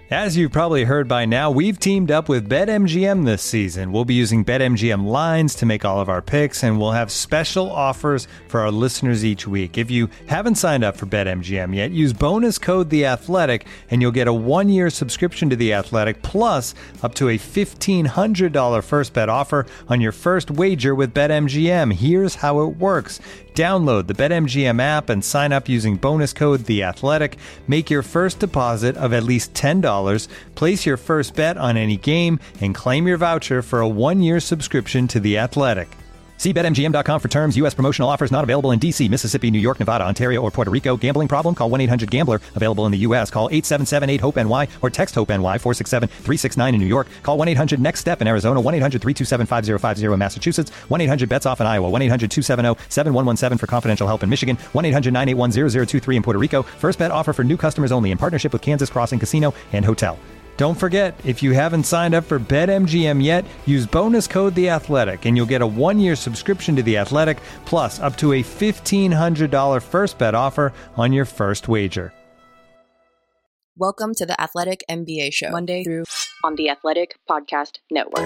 As you've probably heard by now, we've teamed up with BetMGM this season. We'll be using BetMGM lines to make all of our picks, and we'll have special offers for our listeners each week. If you haven't signed up for BetMGM yet, use bonus code The Athletic, and you'll get a 1-year subscription to The Athletic, plus up to a $1,500 first bet offer on your first wager with BetMGM. Here's how it works. Download the BetMGM app and sign up using bonus code The Athletic. Make your first deposit of at least $10. Place your first bet on any game and claim your voucher for a 1-year subscription to The Athletic. See BetMGM.com for terms. U.S. promotional offers not available in D.C., Mississippi, New York, Nevada, Ontario, or Puerto Rico. Gambling problem? Call 1-800-GAMBLER. Available in the U.S. Call 877-8-HOPE-NY or text HOPE-NY 467-369 in New York. Call 1-800-NEXT-STEP in Arizona. 1-800-327-5050 in Massachusetts. 1-800-BETS-OFF in Iowa. 1-800-270-7117 for confidential help in Michigan. 1-800-981-0023 in Puerto Rico. First bet offer for new customers only in partnership with Kansas Crossing Casino and Hotel. Don't forget, if you haven't signed up for BetMGM yet, use bonus code The Athletic, and you'll get a 1-year subscription to The Athletic, plus up to a $1,500 first bet offer on your first wager. Welcome to the Athletic NBA Show, Monday through on the Athletic Podcast Network.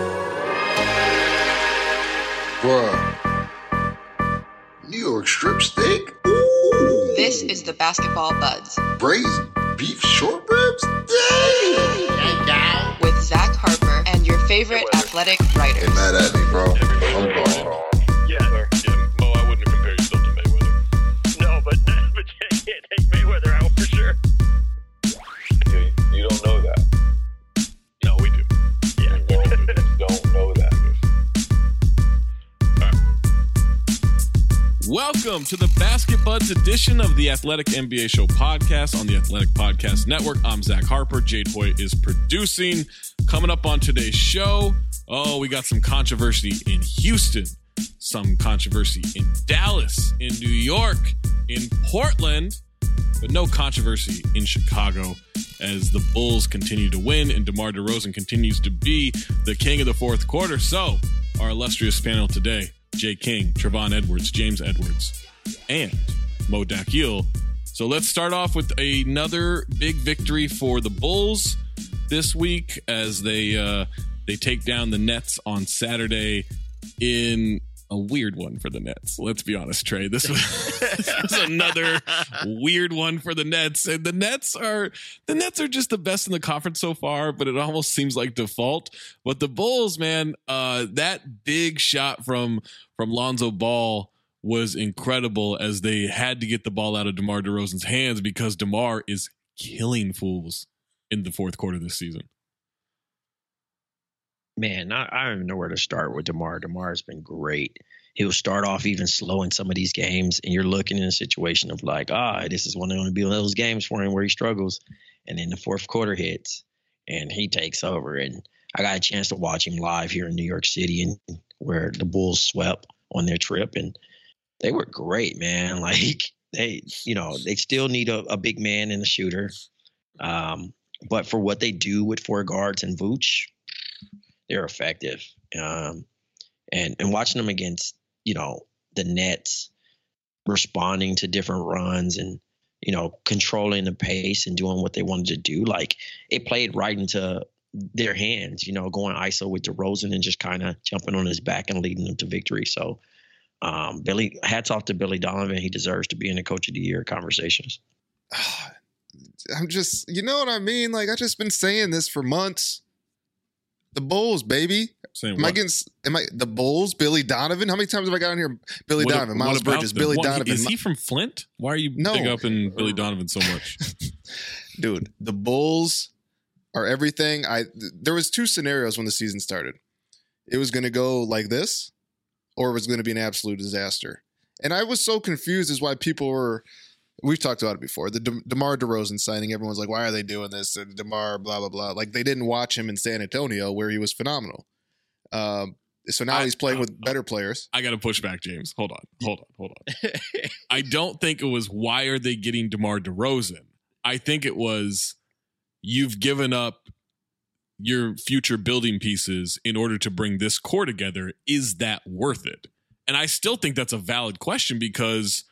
Bruh. New York strip steak? Ooh. This is the Basketball Buds. Braised beef short ribs? Dang! With Zach Harper and your favorite athletic writers. Get mad at me, bro. I'm gone. Yeah, Mo, I wouldn't compare yourself to Mayweather. No, but you can't take Mayweather out for sure. You don't know that. No, we do. Yeah. You don't know that. All right. Welcome to the Basket Buds edition of the Athletic NBA Show podcast on the Athletic Podcast Network. I'm Zach Harper. Jade Hoy is producing. Coming up on today's show, we got some controversy in Houston, some controversy in Dallas, in New York, in Portland, but no controversy in Chicago as the Bulls continue to win and DeMar DeRozan continues to be the king of the fourth quarter. So, our illustrious panel today, Jay King, Trevon Edwards, James Edwards, and Mo Dakhil. So let's start off with another big victory for the Bulls this week as they take down the Nets on Saturday in a weird one for the Nets. Let's be honest, Trey. This was another weird one for the Nets. And the Nets are just the best in the conference so far, but it almost seems like default. But the Bulls, man, that big shot from Lonzo Ball was incredible as they had to get the ball out of DeMar DeRozan's hands because DeMar is killing fools in the fourth quarter this season. Man, I don't even know where to start with DeMar. DeMar's been great. He'll start off even slow in some of these games, and you're looking in a situation of like, this is going to be one of those games for him where he struggles. And then the fourth quarter hits, and he takes over. And I got a chance to watch him live here in New York City, and where the Bulls swept on their trip, and they were great, man. Like they still need a big man and a shooter, but for what they do with four guards and Vooch, they're effective. And watching them against, the Nets responding to different runs and, controlling the pace and doing what they wanted to do, like it played right into their hands, going ISO with DeRozan and just kind of jumping on his back and leading them to victory. So hats off to Billy Donovan. He deserves to be in the Coach of the Year conversations. I'm just, you know what I mean? Like, I've just been saying this for months. The Bulls, baby. The Bulls? Billy Donovan? How many times have I got on here? Billy Donovan, Miles Bridges, Billy Donovan. Is he from Flint? Why are you big up in Billy Donovan so much? Dude, the Bulls are everything. There was two scenarios when the season started. It was going to go like this, or it was going to be an absolute disaster. And I was so confused as why people were. We've talked about it before. The DeMar DeRozan signing, everyone's like, why are they doing this? And DeMar, blah, blah, blah. Like, they didn't watch him in San Antonio where he was phenomenal. So now he's playing with better players. I got to push back, James. Hold on. I don't think it was, why are they getting DeMar DeRozan? I think it was, you've given up your future building pieces in order to bring this core together. Is that worth it? And I still think that's a valid question because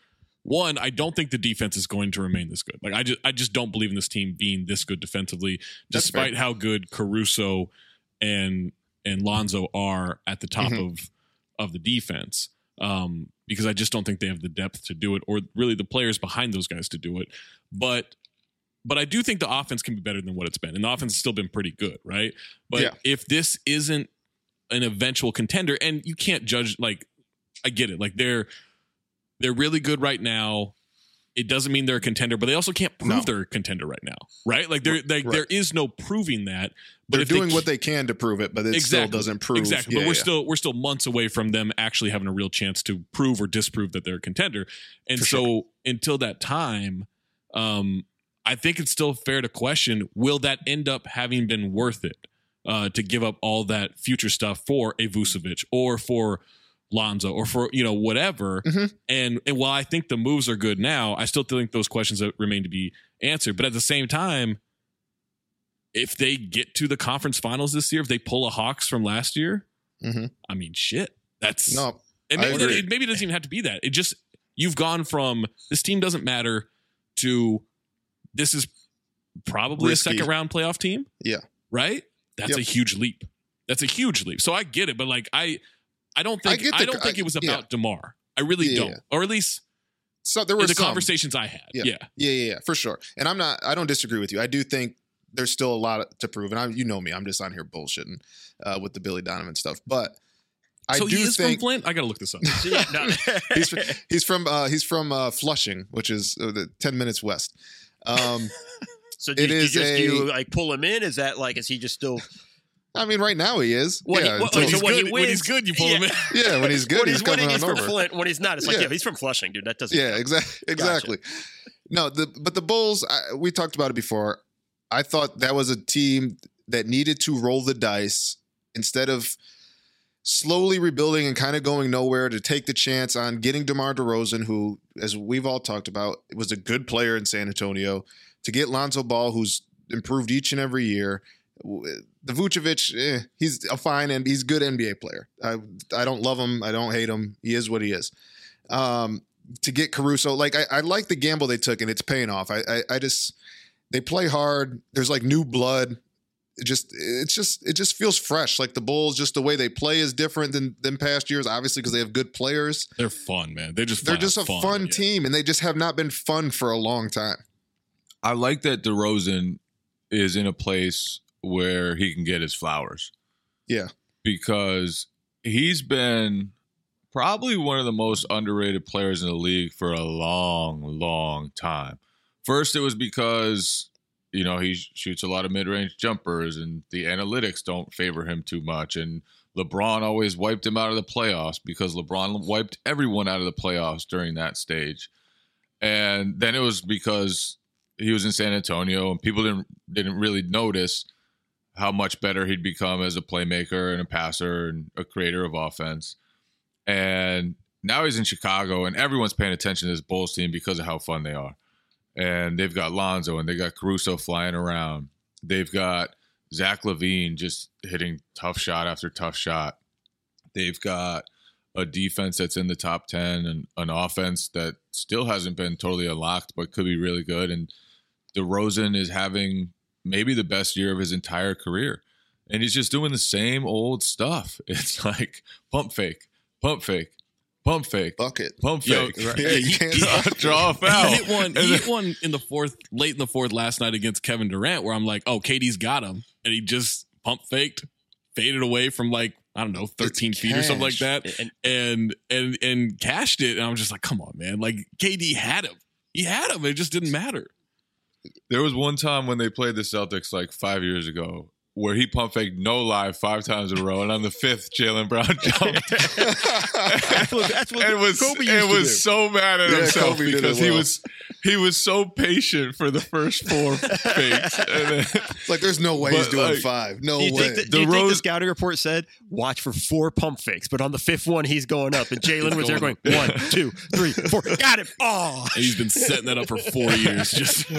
One, I don't think the defense is going to remain this good. Like I just don't believe in this team being this good defensively, despite how good Caruso and Lonzo are at the top of the defense. Because I just don't think they have the depth to do it, or really the players behind those guys to do it. But I do think the offense can be better than what it's been, and the offense has still been pretty good, right? But if this isn't an eventual contender, and you can't judge, like, I get it, like they're really good right now. It doesn't mean they're a contender, but they also can't prove they're a contender right now, right? Like there is no proving that. But they're doing what they can to prove it, but it still doesn't prove. Exactly. But we're still months away from them actually having a real chance to prove or disprove that they're a contender. And until that time, I think it's still fair to question, will that end up having been worth it to give up all that future stuff for a Vucevic or for Lonzo or for, whatever. And while I think the moves are good now, I still think those questions remain to be answered. But at the same time, if they get to the conference finals this year, if they pull a Hawks from last year, I mean, shit, that's no. And maybe it doesn't even have to be that. It just, you've gone from this team doesn't matter to this is probably risky. A second round playoff team. Yeah. Right. That's a huge leap. That's a huge leap. So I get it, but like I don't think it was about DeMar. I really don't. Or at least there were the conversations I had. Yeah, for sure. And I don't disagree with you. I do think there's still a lot to prove. And you know me, I'm just on here bullshitting with the Billy Donovan stuff. But he is think from Flint? I got to look this up. he's from Flushing, which is 10 minutes west. So do you like pull him in? Is that like, is he just still? I mean, right now he is. When he's good, you pull him in. Yeah, when he's good, he's coming on over. Flint, when he's not, it's like, he's from Flushing, dude. That doesn't. Yeah, exactly. Gotcha. No, but the Bulls, we talked about it before. I thought that was a team that needed to roll the dice instead of slowly rebuilding and kind of going nowhere, to take the chance on getting DeMar DeRozan, who, as we've all talked about, was a good player in San Antonio, to get Lonzo Ball, who's improved each and every year. The Vucevic, he's a fine and he's a good NBA player. I don't love him. I don't hate him. He is what he is. To get Caruso, like I like the gamble they took, and it's paying off. They play hard. There's like new blood. It just feels fresh. Like the Bulls, just the way they play is different than past years. Obviously, because they have good players. They're fun, man. They're just a fun team, and they just have not been fun for a long time. I like that DeRozan is in a place where he can get his flowers. Yeah, because he's been probably one of the most underrated players in the league for a long, long time. First, it was because, he shoots a lot of mid-range jumpers and the analytics don't favor him too much. And LeBron always wiped him out of the playoffs because LeBron wiped everyone out of the playoffs during that stage. And then it was because he was in San Antonio and people didn't really notice how much better he'd become as a playmaker and a passer and a creator of offense. And now he's in Chicago and everyone's paying attention to this Bulls team because of how fun they are. And they've got Lonzo and they got Caruso flying around. They've got Zach LaVine just hitting tough shot after tough shot. They've got a defense that's in the top 10 and an offense that still hasn't been totally unlocked, but could be really good. And DeRozan is having maybe the best year of his entire career. And he's just doing the same old stuff. It's like pump fake, pump fake, pump fake, bucket, pump fake. Right. He can't draw a foul. He hit one in the fourth, late in the fourth last night against Kevin Durant, where I'm like, oh, KD's got him. And he just pump faked, faded away from 13 feet or something like that, and cashed it. And I'm just like, come on, man. Like KD had him. He had him. It just didn't matter. There was one time when they played the Celtics 5 years ago where he pump faked no lie 5 times in a row, and on the 5th, Jaylen Brown jumped. that's what Kobe used to do. So mad at himself Kobe because he was so patient for the first 4 fakes. And then, it's like there's no way he's doing 5. No way. Do you think the scouting report said watch for 4 pump fakes, but on the 5th one he's going up, and Jaylen was there going 1, 2, 3, 4, got him. Oh, and he's been setting that up for 4 years. Just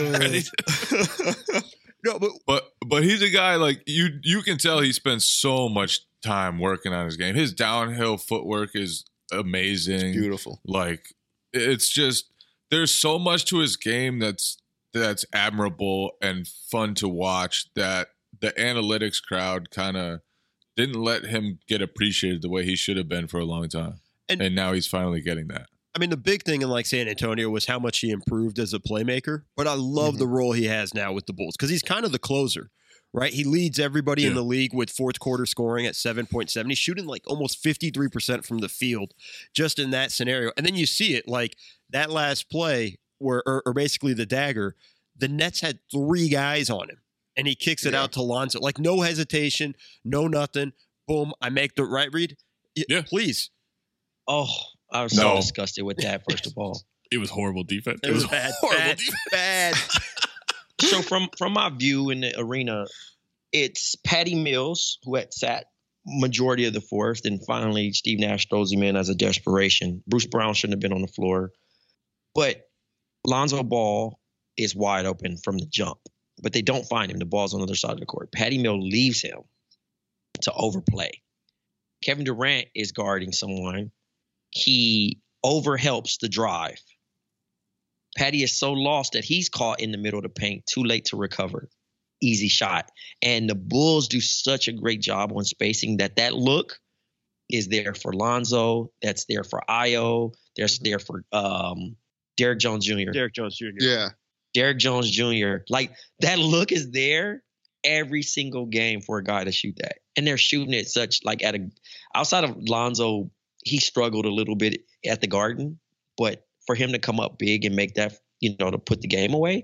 no, but he's a guy you can tell he spends so much time working on his game. His downhill footwork is amazing. It's beautiful. It's just there's so much to his game that's admirable and fun to watch that the analytics crowd kind of didn't let him get appreciated the way he should have been for a long time. And now he's finally getting that. I mean, the big thing in like San Antonio was how much he improved as a playmaker, but I love the role he has now with the Bulls because he's kind of the closer, right? He leads everybody in the league with fourth quarter scoring at 7.7. He's shooting like almost 53% from the field just in that scenario. And then you see it like that last play where, or basically the dagger, the Nets had 3 guys on him and he kicks it out to Lonzo. Like no hesitation, no nothing. Boom. I make the right read. Yeah. Please. Oh, I was so disgusted with that, first of all. It was horrible defense. It was bad. So from my view in the arena, it's Patty Mills who had sat majority of the fourth, and finally Steve Nash throws him in as a desperation. Bruce Brown shouldn't have been on the floor. But Lonzo Ball is wide open from the jump, but they don't find him. The ball's on the other side of the court. Patty Mills leaves him to overplay. Kevin Durant is guarding someone. He overhelps the drive. Patty is so lost that he's caught in the middle of the paint, too late to recover. Easy shot. And the Bulls do such a great job on spacing that look is there for Lonzo. That's there for Io. There's there for Derrick Jones Jr. Yeah. Derrick Jones Jr. Like that look is there every single game for a guy to shoot that. And they're shooting it such like outside of Lonzo, he struggled a little bit at the Garden, but for him to come up big and make that, to put the game away,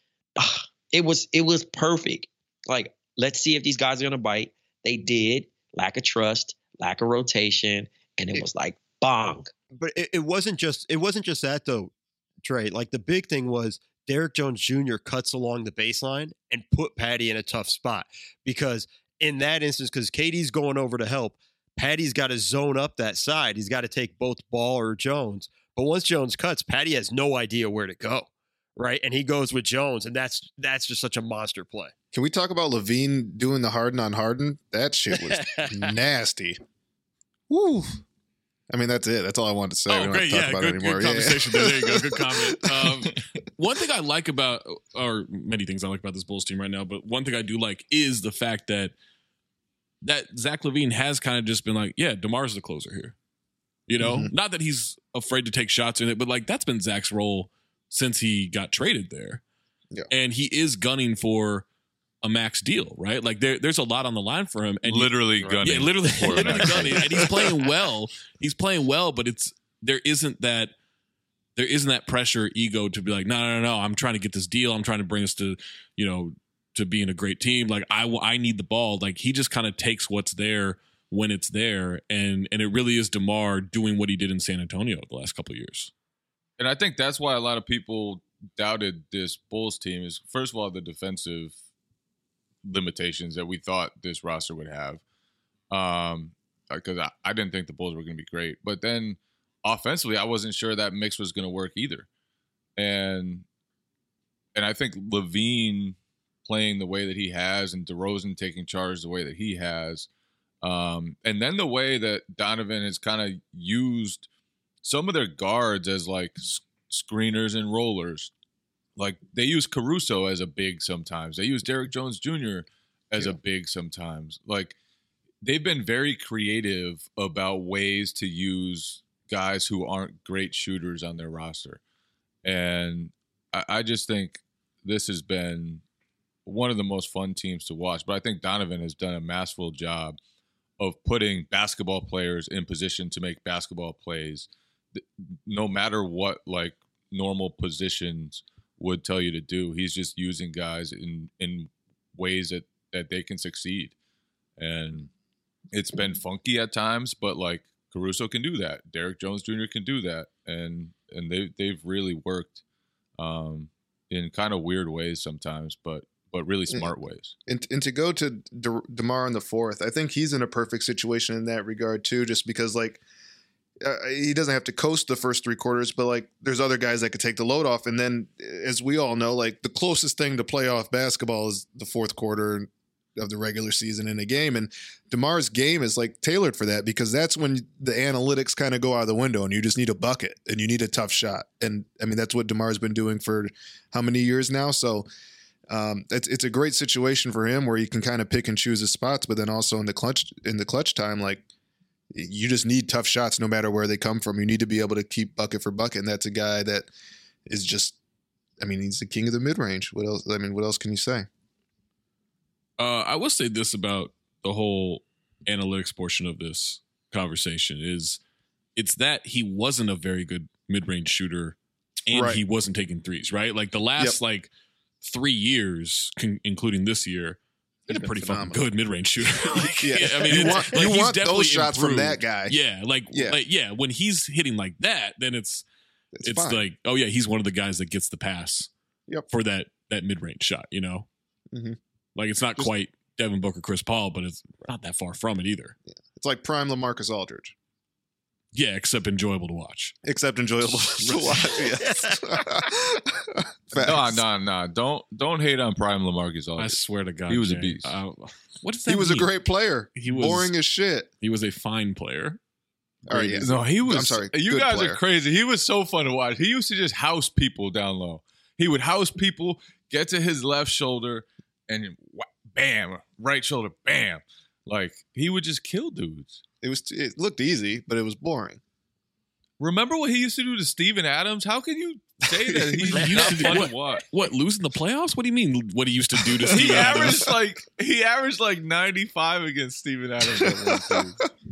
it was perfect. Like, let's see if these guys are going to bite. They did. Lack of trust, lack of rotation, and it was like bong. But it wasn't just that though, Trey. Like the big thing was Derrick Jones Jr. cuts along the baseline and put Patty in a tough spot because in that instance, because KD's going over to help, Patty's got to zone up that side. He's got to take both Ball or Jones. But once Jones cuts, Patty has no idea where to go, right? And he goes with Jones, and that's just such a monster play. Can we talk about Levine doing the Harden on Harden? That shit was nasty. Woo. I mean, that's it. That's all I wanted to say. Oh, great. Yeah, good conversation. There you go. Good comment. One thing I like about, or many things I like about this Bulls team right now, but one thing I do like is the fact that Zach LaVine has kind of just been like, yeah, DeMar's the closer here. Not that he's afraid to take shots in it, but like that's been Zach's role since he got traded there. Yeah. And he is gunning for a max deal, right? Like there's a lot on the line for him. And literally gunning. Yeah, literally gunning. And he's playing well. He's playing well, but there isn't that pressure, ego to be like, no, I'm trying to get this deal. I'm trying to bring us to, to being a great team. Like I need the ball. Like he just kind of takes what's there when it's there. And it really is DeMar doing what he did in San Antonio the last couple of years. And I think that's why a lot of people doubted this Bulls team is, first of all, the defensive limitations that we thought this roster would have. Because I didn't think the Bulls were going to be great. But then offensively, I wasn't sure that mix was going to work either. And I think Levine playing the way that he has and DeRozan taking charge the way that he has, and then the way that Donovan has kind of used some of their guards as like screeners and rollers. Like they use Caruso as a big sometimes. They use Derrick Jones Jr. as a big sometimes. Like they've been very creative about ways to use guys who aren't great shooters on their roster. And I just think this has been one of the most fun teams to watch. But I think Donovan has done a masterful job of putting basketball players in position to make basketball plays, no matter what like normal positions would tell you to do. He's just using guys in ways that they can succeed. And it's been funky at times, but like Caruso can do that. Derrick Jones Jr. can do that. And they've really worked in kind of weird ways sometimes, but really smart ways. And to go to DeMar in the fourth, I think he's in a perfect situation in that regard too, just because like he doesn't have to coast the first 3 quarters, but like there's other guys that could take the load off. And then as we all know, like the closest thing to playoff basketball is the fourth quarter. of the regular season in a game. And DeMar's game is like tailored for that, because that's when the analytics kind of go out of the window and you just need a bucket and you need a tough shot. And I mean, that's what DeMar's been doing for how many years now. So it's a great situation for him where he can kind of pick and choose his spots, but then also in the clutch time, like, you just need tough shots no matter where they come from. You need to be able to keep bucket for bucket. And that's a guy that is just, I mean, he's the king of the mid-range. What else? I mean, what else can you say? I will say this about the whole analytics portion of this conversation is it's that he wasn't a very good mid-range shooter and he wasn't taking threes, right? Like the last 3 years, including this year, he's a pretty fucking good mid-range shooter. I mean, you want those shots from that guy. Yeah, when he's hitting like that, then it's like, oh yeah, he's one of the guys that gets the pass for that mid-range shot, you know? Mm-hmm. Like, it's not quite Devin Booker, Chris Paul, but it's not that far from it either. Yeah. It's like prime LaMarcus Aldridge. Yeah, except enjoyable to watch. Except enjoyable to watch, yes. No. Don't hate on prime LaMarcus Aldridge. I swear to God. He was a beast. What does that He was mean? a great player. He was boring as shit. He was a fine player. All right, yeah. No, he was. I'm sorry. You guys player. are crazy. He was so fun to watch. He used to just house people down low. He would house people, get to his left shoulder, and bam, right shoulder, bam. Like, he would just kill dudes. It looked easy, but it was boring. Remember what he used to do to Steven Adams? How can you say that he's not fun to watch? What, losing the playoffs? What do you mean? What he used to do to Steven Adams? He averaged like 95 against Steven Adams.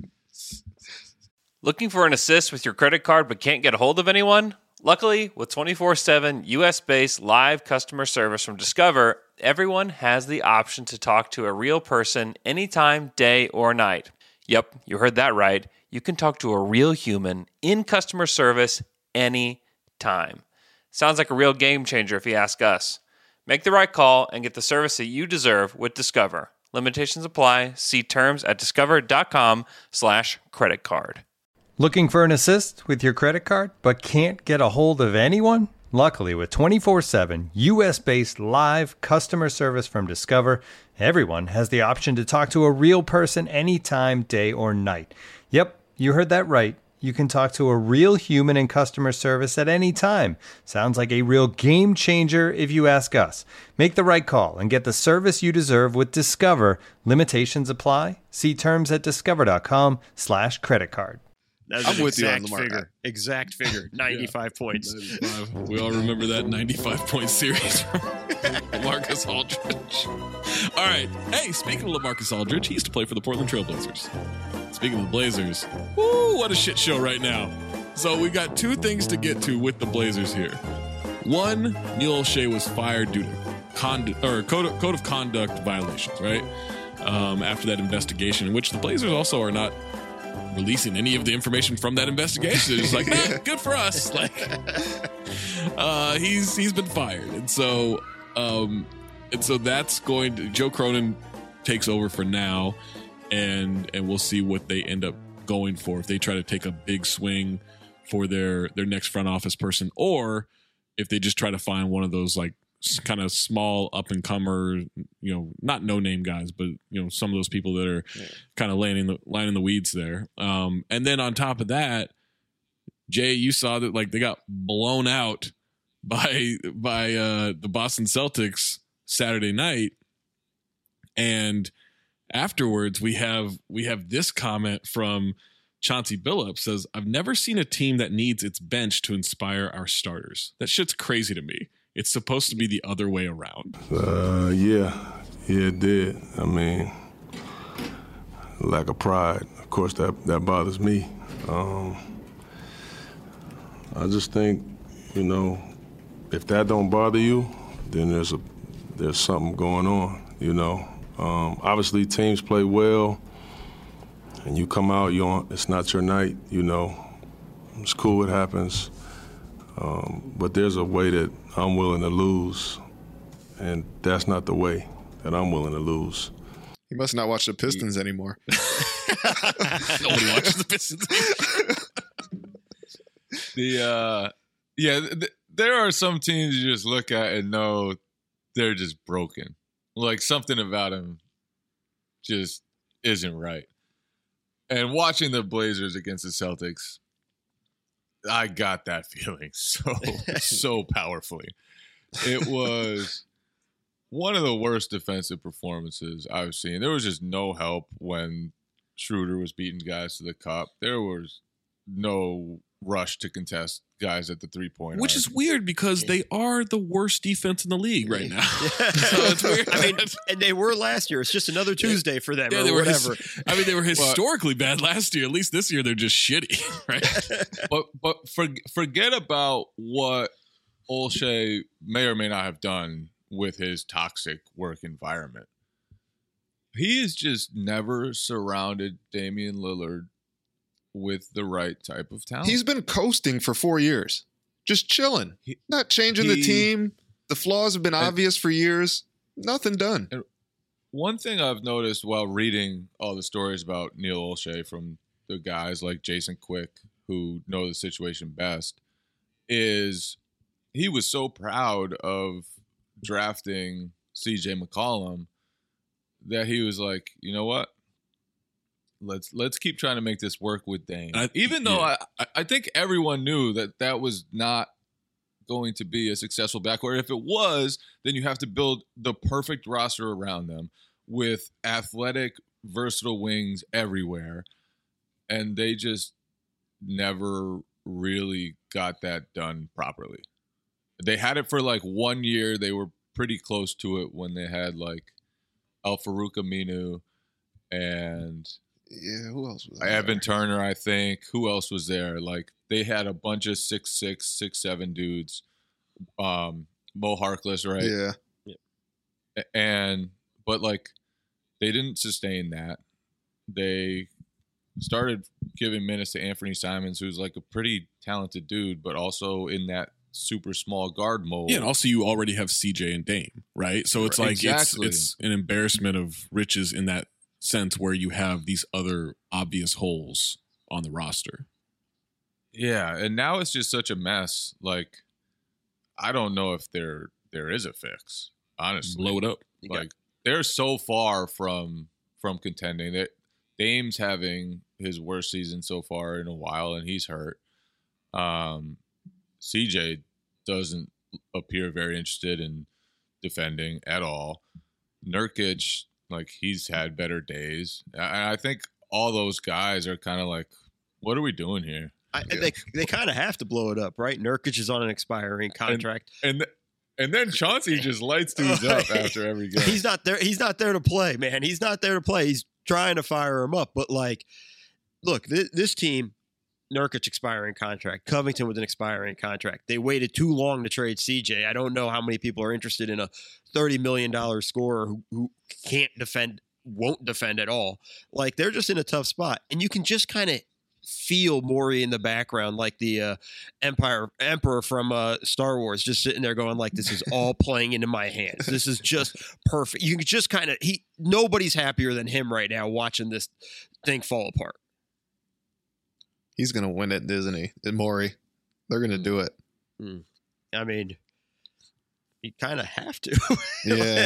Looking for an assist with your credit card but can't get a hold of anyone? Luckily, with 24/7 US-based live customer service from Discover, everyone has the option to talk to a real person anytime, day or night. Yep, you heard that right. You can talk to a real human in customer service anytime. Sounds like a real game changer if you ask us. Make the right call and get the service that you deserve with Discover. Limitations apply. See terms at discover.com/creditcard. Looking for an assist with your credit card but can't get a hold of anyone? Luckily, with 24/7 US-based live customer service from Discover, everyone has the option to talk to a real person anytime, day or night. Yep, you heard that right. You can talk to a real human in customer service at any time. Sounds like a real game changer if you ask us. Make the right call and get the service you deserve with Discover. Limitations apply. See terms at discover.com/creditcard. I'm with you on the figure. Exact figure. 95 points. 95. We all remember that 95-point series from LaMarcus Aldridge. All right. Hey, speaking of LaMarcus Aldridge, he used to play for the Portland Trailblazers. Speaking of the Blazers, woo, what a shit show right now. So we got two things to get to with the Blazers here. One, Neil O'Shea was fired due to code of conduct violations, right? After that investigation, in which the Blazers also are not releasing any of the information from that investigation. It's like, good for us. Like, he's been fired, and so that's going to, Joe Cronin takes over for now, and we'll see what they end up going for, if they try to take a big swing for their next front office person, or if they just try to find one of those like kind of small up and comer, not no name guys, but some of those people that are kind of lining the weeds there. And then on top of that, Jay, you saw that like they got blown out by the Boston Celtics Saturday night, and afterwards we have this comment from Chauncey Billups. Says, "I've never seen a team that needs its bench to inspire our starters." That shit's crazy to me. It's supposed to be the other way around. Yeah, it did. I mean, lack of pride. Of course, that bothers me. I just think, if that don't bother you, then there's something going on. Obviously teams play well, and you come out, it's not your night. It's cool. It happens. But there's a way that I'm willing to lose, and that's not the way that I'm willing to lose. He must not watch the Pistons anymore. Nobody watches the Pistons. There are some teams you just look at and know they're just broken. Like something about them just isn't right. And watching the Blazers against the Celtics, I got that feeling so powerfully. It was one of the worst defensive performances I've seen. There was just no help when Schroeder was beating guys to the cup. There was no rush to contest guys at the three-point Which arc. is weird because they are the worst defense in the league right now. So it's weird. I mean, and they were last year. It's just another Tuesday for them, Yeah, or they were whatever. they were historically bad last year. At least this year they're just shitty, right? But forget about what Olshey may or may not have done with his toxic work environment. He has just never surrounded Damian Lillard with the right type of talent. He's been coasting for 4 years, just chilling, not changing the team. The flaws have been obvious for years. Nothing done. One thing I've noticed while reading all the stories about Neil Olshey from the guys like Jason Quick, who know the situation best, is he was so proud of drafting CJ McCollum that he was like, you know what? Let's keep trying to make this work with Dame. Even though I think everyone knew that was not going to be a successful backcourt. If it was, then you have to build the perfect roster around them with athletic, versatile wings everywhere. And they just never really got that done properly. They had it for like 1 year. They were pretty close to it when they had like Al-Farouq Aminu and who else was there? Evan Turner, I think. Who else was there? Like they had a bunch of 6'6", 6'7" dudes. Mo Harkless, right? Yeah. But like they didn't sustain that. They started giving minutes to Anthony Simons, who's like a pretty talented dude, but also in that super small guard mold. Yeah, and also you already have CJ and Dame, right? So it's like it's an embarrassment of riches in that sense where you have these other obvious holes on the roster. Yeah, and now it's just such a mess. Like, I don't know if there is a fix, honestly. Blow it up. Like, they're so far from contending. That Dame's having his worst season so far in a while, and he's hurt. CJ doesn't appear very interested in defending at all. Nurkic, like, he's had better days. I think all those guys are kind of like, what are we doing here? They kind of have to blow it up, right? Nurkic is on an expiring contract. And then Chauncey just lights dudes up after every game. He's not there. He's not there to play, man. He's not there to play. He's trying to fire him up. But, like, look, this team, Nurkic expiring contract, Covington with an expiring contract. They waited too long to trade CJ. I don't know how many people are interested in a $30 million scorer who can't defend, won't defend at all. Like, they're just in a tough spot. And you can just kind of feel Maury in the background, like the Emperor from Star Wars, just sitting there going like, this is all playing into my hands. This is just perfect. You can just kind of, nobody's happier than him right now watching this thing fall apart. He's going to win it, isn't he? And Maury, they're going to do it. I mean, you kind of have to. Yeah.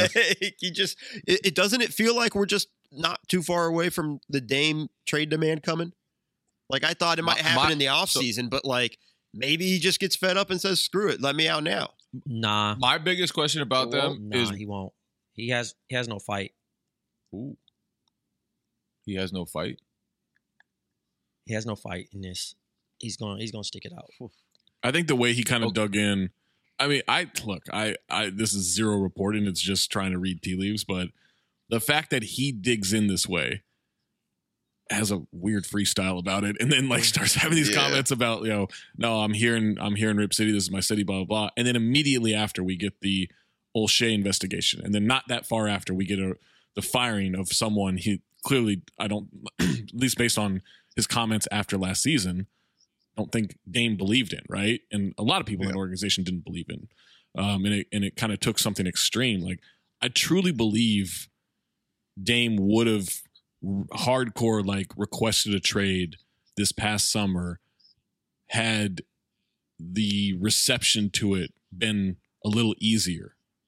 It doesn't it feel like we're just not too far away from the Dame trade demand coming? Like, I thought it might happen in the offseason, but like maybe he just gets fed up and says, screw it, let me out now. Nah. My biggest question about them is he won't. He has no fight. Ooh. He has no fight? He has no fight in this. He's gonna stick it out. I think the way he kind of dug in, I mean, this is zero reporting. It's just trying to read tea leaves, but the fact that he digs in this way, has a weird freestyle about it, and then like starts having these comments about, no, I'm here in Rip City, this is my city, blah blah blah, and then immediately after we get the Olshey investigation, and then not that far after we get the firing of someone he clearly, I don't, at least based on his comments after last season, don't think Dame believed in, right? And a lot of people in the organization didn't believe in, and it kind of took something extreme. Like, I truly believe Dame would have hardcore like requested a trade this past summer had the reception to it been a little easier,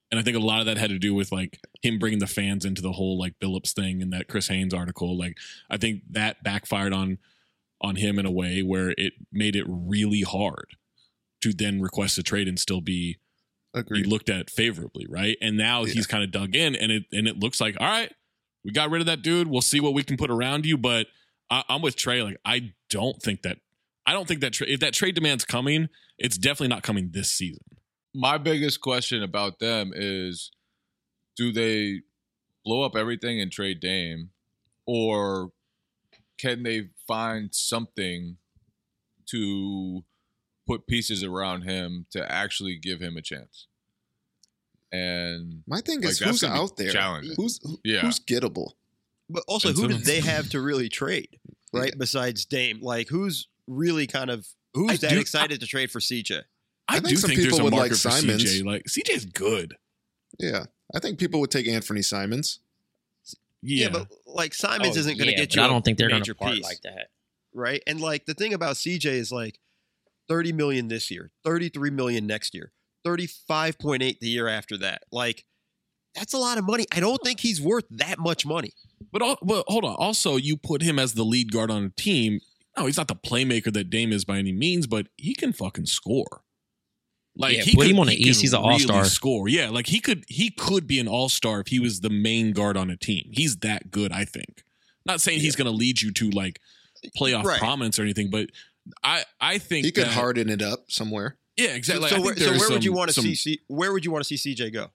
And I think a lot of that had to do with like him bringing the fans into the whole like Billups thing and that Chris Haynes article. Like I think that backfired on him in a way where it made it really hard to then request a trade and still be looked at favorably, right? And now he's kind of dug in, and it looks like, all right, we got rid of that dude. We'll see what we can put around you. But I'm with Trey. Like I don't think that if that trade demand's coming, it's definitely not coming this season. My biggest question about them is, do they blow up everything and trade Dame, or can they find something to put pieces around him to actually give him a chance? And my thing is, who's out there? Who's gettable? But also, who do they have to really trade, right? Besides Dame, like who's really excited to trade for CJ? I think some people would like Simons. CJ. Like CJ's good. Yeah, I think people would take Anthony Simons. Yeah, but like Simons isn't going to get you. I don't think they're going to part piece, like that, right? And like the thing about CJ is like $30 million this year, $33 million next year, 35.8 the year after that. Like that's a lot of money. I don't think he's worth that much money. But hold on. Also, you put him as the lead guard on a team. No, he's not the playmaker that Dame is by any means, but he can fucking score. Like put him on the East. He's an all-star. Score, yeah. Like he could be an all-star if he was the main guard on a team. He's that good, I think. Not saying he's going to lead you to like playoff prominence or anything, but I think he could harden it up somewhere. Yeah, exactly. So where would you want to see? Where would you want to see CJ go?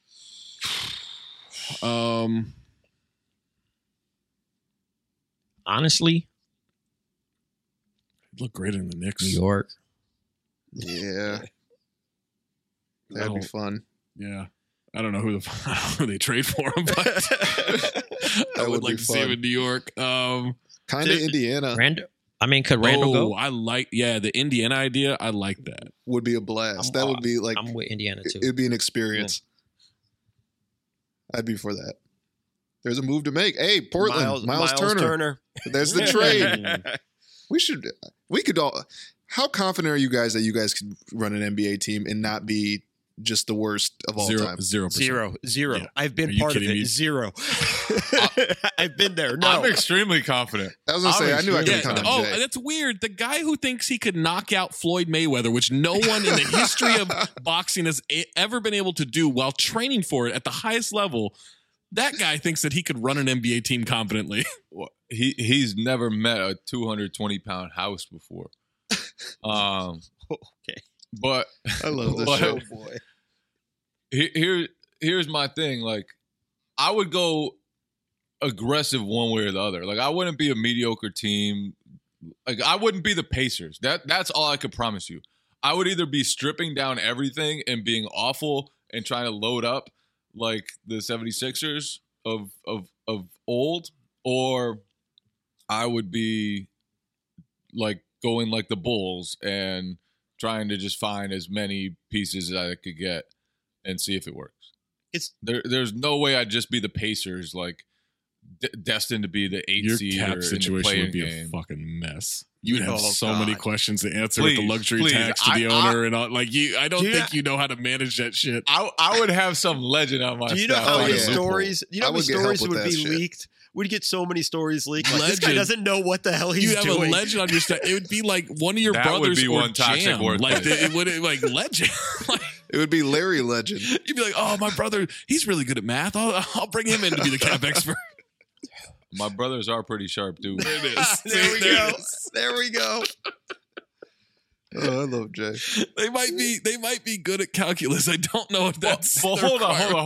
Honestly, he'd look great in the Knicks. New York. Yeah. That'd be fun. Yeah. I don't know who they trade for him, but I would like to see him in New York. Kind of Indiana. Could Randall go? I like, the Indiana idea. I like that. Would be a blast. That would be like, I'm with Indiana too. It'd be an experience. Yeah. I'd be for that. There's a move to make. Hey, Portland, Miles Turner. There's the trade. We could all. How confident are you guys that you guys could run an NBA team and not be just the worst of all time? 0%. Yeah. I've been part of it. Me? 0. I've been there. No, I'm extremely confident. I was gonna say I knew I could count on Jay. That's weird. The guy who thinks he could knock out Floyd Mayweather, which no one in the history of boxing has ever been able to do while training for it at the highest level. That guy thinks that he could run an NBA team confidently. Well, he's never met a 220-pound house before. Okay, but I love this show. Oh boy. Here's my thing. Like, I would go aggressive one way or the other. Like, I wouldn't be a mediocre team. Like, I wouldn't be the Pacers. That's all I could promise you. I would either be stripping down everything and being awful and trying to load up like the 76ers of old, or I would be like going like the Bulls and trying to just find as many pieces as I could get and see if it works. There's no way I'd just be the Pacers, like destined to be the 8th seed. Your cap situation would be a fucking mess. You'd have so many questions to answer with the luxury tax to the owner and all. Like I don't think you know how to manage that shit. I would have some legend on my. Do you know staff. how many stories? You know how many stories would be leaked? We'd get so many stories leaked. Like, this guy doesn't know what the hell he's doing. You have a legend on your staff. It would be like one of your brothers would be or one toxic Jam. word. Like it would like legend. It would be Larry Legend. You'd be like, oh, my brother, he's really good at math. I'll bring him in to be the cap expert. My brothers are pretty sharp, dude. There it is. There we go. Oh, I love Jay. They might be good at calculus. I don't know if that's. But hold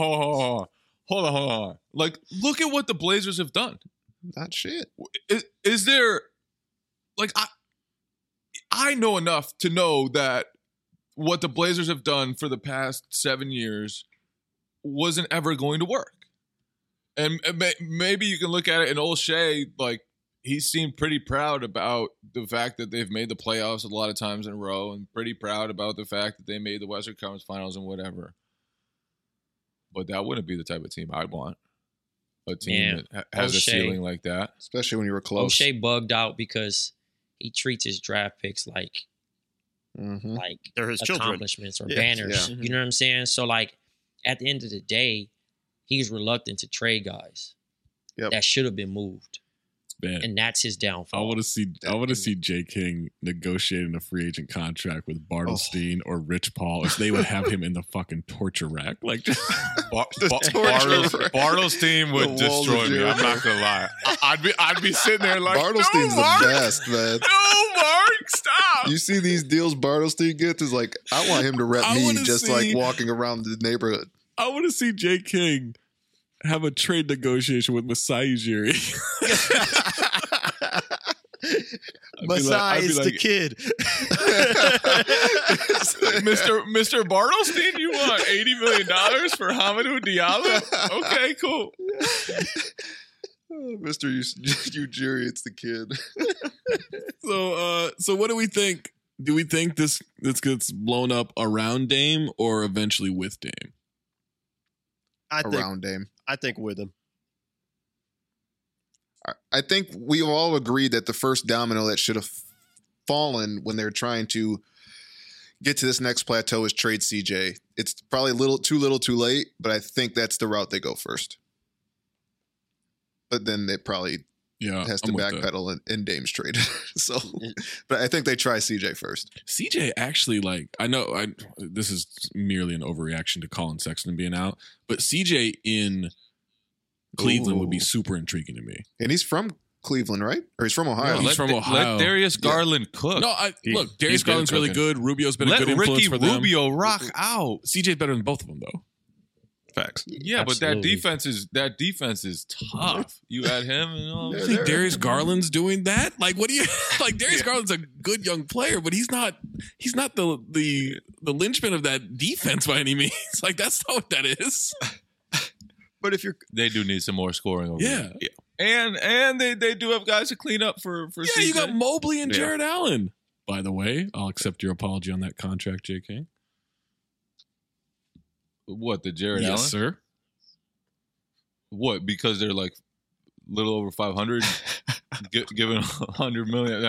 on. Like, look at what the Blazers have done. Not shit. Is there, like, I know enough to know that what the Blazers have done for the past 7 years wasn't ever going to work. And maybe you can look at it in O'Shea, like, he seemed pretty proud about the fact that they've made the playoffs a lot of times in a row and pretty proud about the fact that they made the Western Conference Finals and whatever. But that wouldn't be the type of team I'd want. A team that has a ceiling like that. Especially when you were close. O'Shea bugged out because he treats his draft picks like they're his accomplishments children. or banners. Yeah. You know what I'm saying? So, like, at the end of the day, he's reluctant to trade guys that should have been moved. Man, and that's his downfall. I want to see Jay King negotiating a free agent contract with Bartlestein or Rich Paul if they would have him in the fucking torture rack. Like Bartlestein would destroy me. I'm not gonna lie. I'd be sitting there like Bartlestein's no, Mark, the best, man. No, Mark, stop. You see these deals Bartlestein gets is like, I want him to rep me just like walking around the neighborhood. I want to see Jay King have a trade negotiation with Masai Ujiri. Masai is the kid. Mr. Bartlestein, you want $80 million for Hamidou Diallo? Okay, cool. Mr. Ujiri, it's the kid. So what do we think? Do we think this gets blown up around Dame or eventually with Dame? Around Dame. I think with him. I think we all agreed that the first domino that should have fallen when they're trying to get to this next plateau is trade CJ. It's probably too little too late, but I think that's the route they go first. But then they probably has to backpedal in Dame's trade. So, but I think they try CJ first. CJ actually, I know this is merely an overreaction to Colin Sexton being out, but CJ in Cleveland would be super intriguing to me. And he's from Cleveland, right? Or he's from Ohio. No, he's from Ohio. Let Darius Garland cook. No, look, Darius Garland's really good. Rubio's been a good influence for them. Let Ricky Rubio rock out. CJ's better than both of them, though. Facts. Yeah, absolutely. But that defense is tough. You add him, and you think Darius Garland's doing that? Like, what do you like? Darius Garland's a good young player, but he's not the linchpin of that defense by any means. Like, that's not what that is. But if they do need some more scoring over there. And they do have guys to clean up for CJ. You got Mobley and Jared Allen. By the way, I'll accept your apology on that contract, J. King. What, the Jared Allen? Yes, sir. What, because they're like a little over 500, giving $100 million?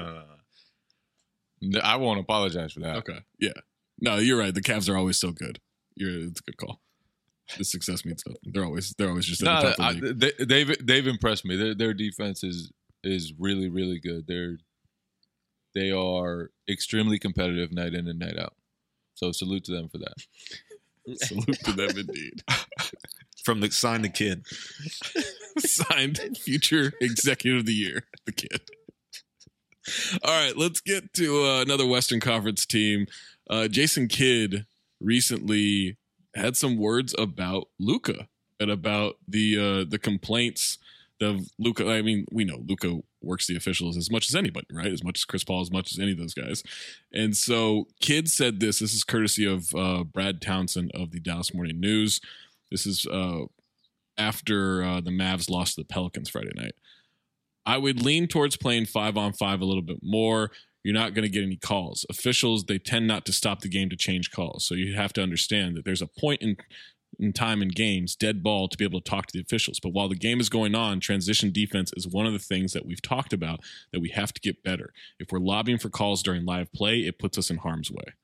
No. I won't apologize for that. Okay. Yeah. No, you're right. The Cavs are always so good. It's a good call. The success means nothing. They're always just at the top of the league. They've impressed me. Their defense is really, really good. They are extremely competitive night in and night out. So salute to them for that. Salute to them indeed. From the signed the kid. Signed future executive of the year, the kid. All right, let's get to another Western Conference team. Jason Kidd recently had some words about Luka and about the complaints of Luka. I mean, we know Luka works the officials as much as anybody, right? As much as Chris Paul, as much as any of those guys. And so Kidd said this. This is courtesy of Brad Townsend of the Dallas Morning News. This is after the Mavs lost to the Pelicans Friday night. I would lean towards playing 5-on-5 a little bit more. You're not going to get any calls. Officials, they tend not to stop the game to change calls. So you have to understand that there's a point in time in games, dead ball, to be able to talk to the officials. But while the game is going on, transition defense is one of the things that we've talked about that we have to get better. If we're lobbying for calls during live play, it puts us in harm's way.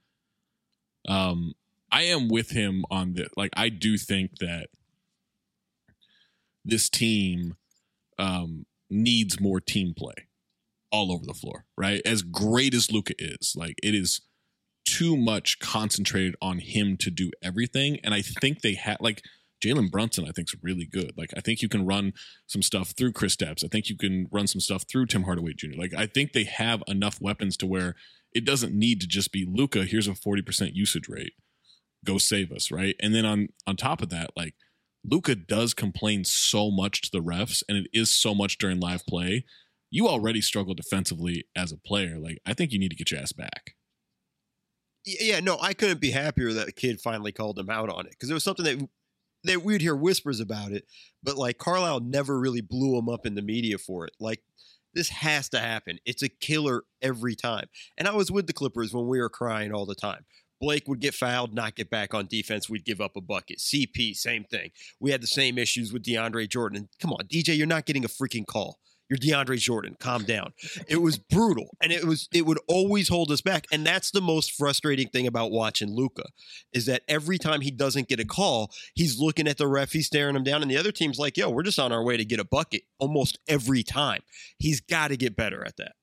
I am with him on this. Like, I do think that this team needs more team play all over the floor, right? As great as Luka is, like, it is too much concentrated on him to do everything. And I think they have, like, Jalen Brunson, I think, is really good. Like, I think you can run some stuff through Kristaps. I think you can run some stuff through Tim Hardaway Jr. Like, I think they have enough weapons to where it doesn't need to just be Luka, here's a 40% usage rate. Go save us, right? And then on top of that, like, Luka does complain so much to the refs, and it is so much during live play. You already struggle defensively as a player. Like, I think you need to get your ass back. Yeah, no, I couldn't be happier that the kid finally called him out on it, because it was something that we'd hear whispers about it, but like Carlisle never really blew him up in the media for it. Like, this has to happen. It's a killer every time. And I was with the Clippers when we were crying all the time. Blake would get fouled, not get back on defense. We'd give up a bucket. CP, same thing. We had the same issues with DeAndre Jordan. Come on, DJ, you're not getting a freaking call. You're DeAndre Jordan. Calm down. It was brutal, and it would always hold us back. And that's the most frustrating thing about watching Luka, is that every time he doesn't get a call, he's looking at the ref, he's staring him down, and the other team's like, "Yo, we're just on our way to get a bucket." Almost every time, he's got to get better at that.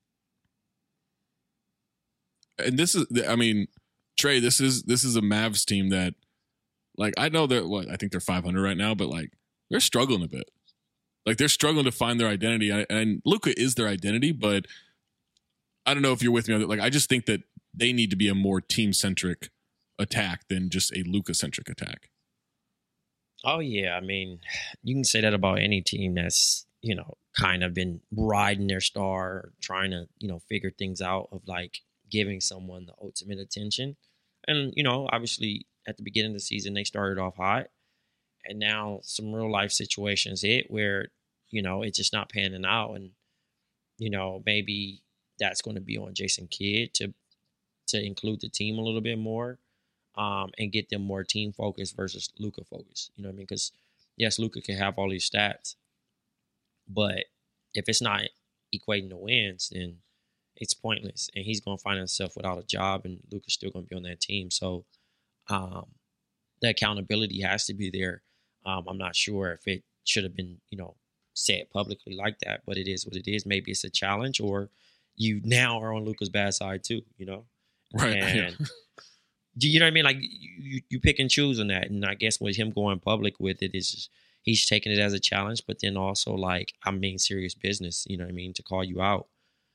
And this is, I mean, Trey, this is a Mavs team that, like, I know I think they're 500 right now, but like they're struggling a bit. Like, they're struggling to find their identity, and Luka is their identity, but I don't know if you're with me on that. Like, I just think that they need to be a more team-centric attack than just a Luka-centric attack. Oh, yeah. I mean, you can say that about any team that's, kind of been riding their star, or trying to, figure things out, of like giving someone the ultimate attention. And, obviously at the beginning of the season, they started off hot. And now some real life situations hit where, it's just not panning out. And, maybe that's going to be on Jason Kidd to include the team a little bit more, and get them more team focused versus Luka focused. You know what I mean? Because, yes, Luka can have all these stats, but if it's not equating to wins, then it's pointless. And he's going to find himself without a job, and Luka's still going to be on that team. So the accountability has to be there. I'm not sure if it should have been, said publicly like that, but it is what it is. Maybe it's a challenge, or you now are on Luka's bad side too, Right. And you know what I mean? Like you pick and choose on that. And I guess with him going public with it, is just, he's taking it as a challenge, but then also like, I'm being serious business, you know what I mean, to call you out.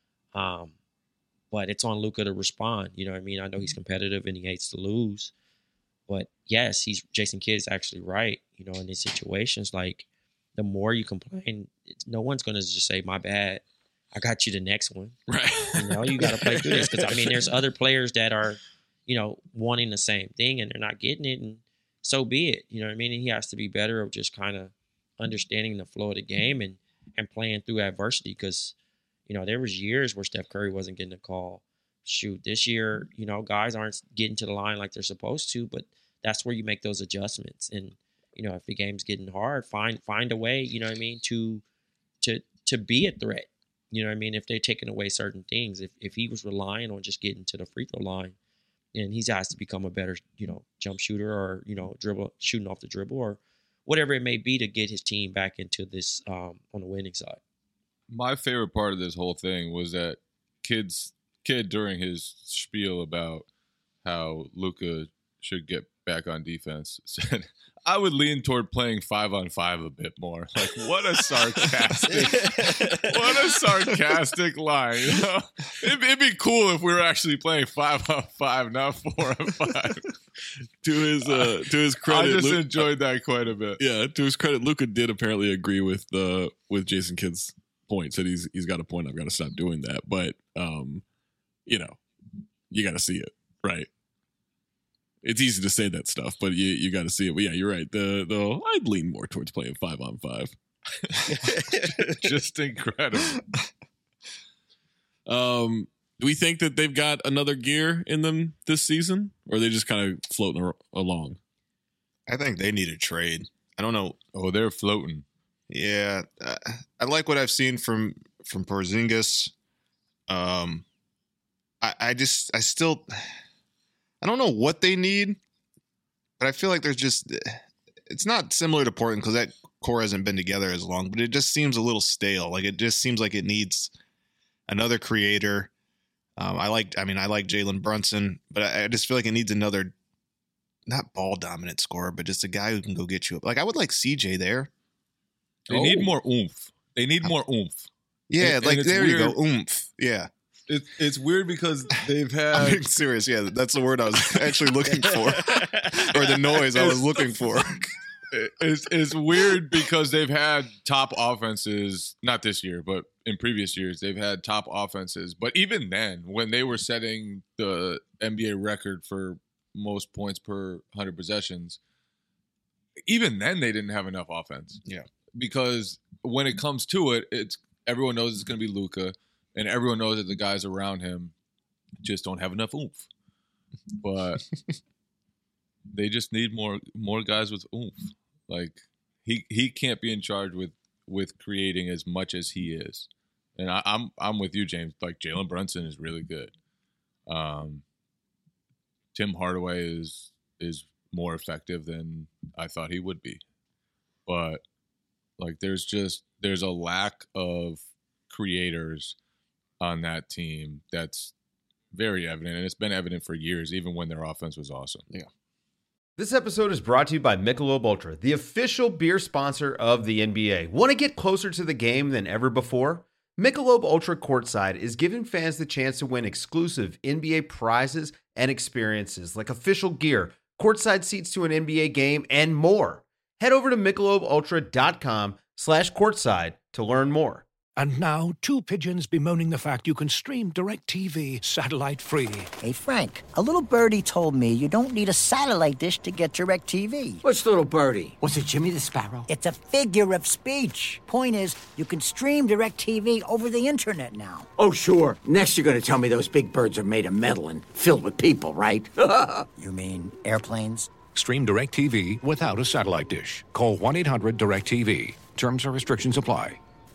But it's on Luka to respond. You know what I mean? I know he's competitive and he hates to lose. But yes, Jason Kidd is actually right. In these situations, like, the more you complain, no one's going to just say, "My bad, I got you the next one." Right. You got to play through this, because I mean, there's other players that are, wanting the same thing and they're not getting it, and so be it. You know what I mean? And he has to be better of just kind of understanding the flow of the game and playing through adversity, because there was years where Steph Curry wasn't getting a call. Shoot, this year, guys aren't getting to the line like they're supposed to, but that's where you make those adjustments. And, if the game's getting hard, find a way, you know what I mean, to be a threat. You know what I mean? If they're taking away certain things, if he was relying on just getting to the free throw line, then he has to become a better, jump shooter, or, shooting off the dribble, or whatever it may be, to get his team back into this on the winning side. My favorite part of this whole thing was that Kidd, during his spiel about how Luka should get back on defense, said, "I would lean toward playing 5-on-5 a bit more." Like, what a sarcastic line. It'd be cool if we were actually playing 5-on-5, not 4-on-5. To his credit, I just enjoyed that quite a bit. Yeah, to his credit, Luka did apparently agree with Jason Kidd's point. Said he's got a point. I've got to stop doing that. But you got to see it, right? It's easy to say that stuff, but you got to see it. But yeah, you're right. I'd lean more towards playing 5-on-5. Just incredible. Do we think that they've got another gear in them this season, or are they just kind of floating along? I think they need a trade. I don't know. Oh, they're floating. Yeah, I like what I've seen from Porzingis. I don't know what they need, but I feel like it's not similar to Portland, because that core hasn't been together as long, but it just seems a little stale. Like, it just seems like it needs another creator. I like Jalen Brunson, but I just feel like it needs another, not ball dominant scorer, but just a guy who can go get you up. Like, I would like CJ there. They need more oomph. They need more oomph. Yeah, and there you go, oomph. Yeah. It's weird because they've had... I'm being serious. Yeah, that's the word I was actually looking for. Or the noise I was looking for. It's weird because they've had top offenses, not this year, but in previous years, they've had top offenses. But even then, when they were setting the NBA record for most points per 100 possessions, even then they didn't have enough offense. Yeah. Because when it comes to it, everyone knows it's going to be Luka. And everyone knows that the guys around him just don't have enough oomph. But they just need more guys with oomph. Like, he can't be in charge with creating as much as he is. And I'm with you, James. Like Jalen Brunson is really good. Tim Hardaway is more effective than I thought he would be. But like there's a lack of creators on that team that's very evident, and it's been evident for years, even when their offense was awesome. Yeah. This episode is brought to you by Michelob Ultra, the official beer sponsor of the NBA. Want to get closer to the game than ever before? Michelob Ultra Courtside is giving fans the chance to win exclusive NBA prizes and experiences like official gear, courtside seats to an NBA game, and more. Head over to MichelobUltra.com/courtside to learn more. And now, two pigeons bemoaning the fact you can stream DirecTV satellite-free. Hey, Frank, a little birdie told me you don't need a satellite dish to get DirecTV. What's little birdie? Was it Jimmy the Sparrow? It's a figure of speech. Point is, you can stream DirecTV over the internet now. Oh, sure. Next you're going to tell me those big birds are made of metal and filled with people, right? You mean airplanes? Stream DirecTV without a satellite dish. Call 1-800-DirecTV. Terms and restrictions apply.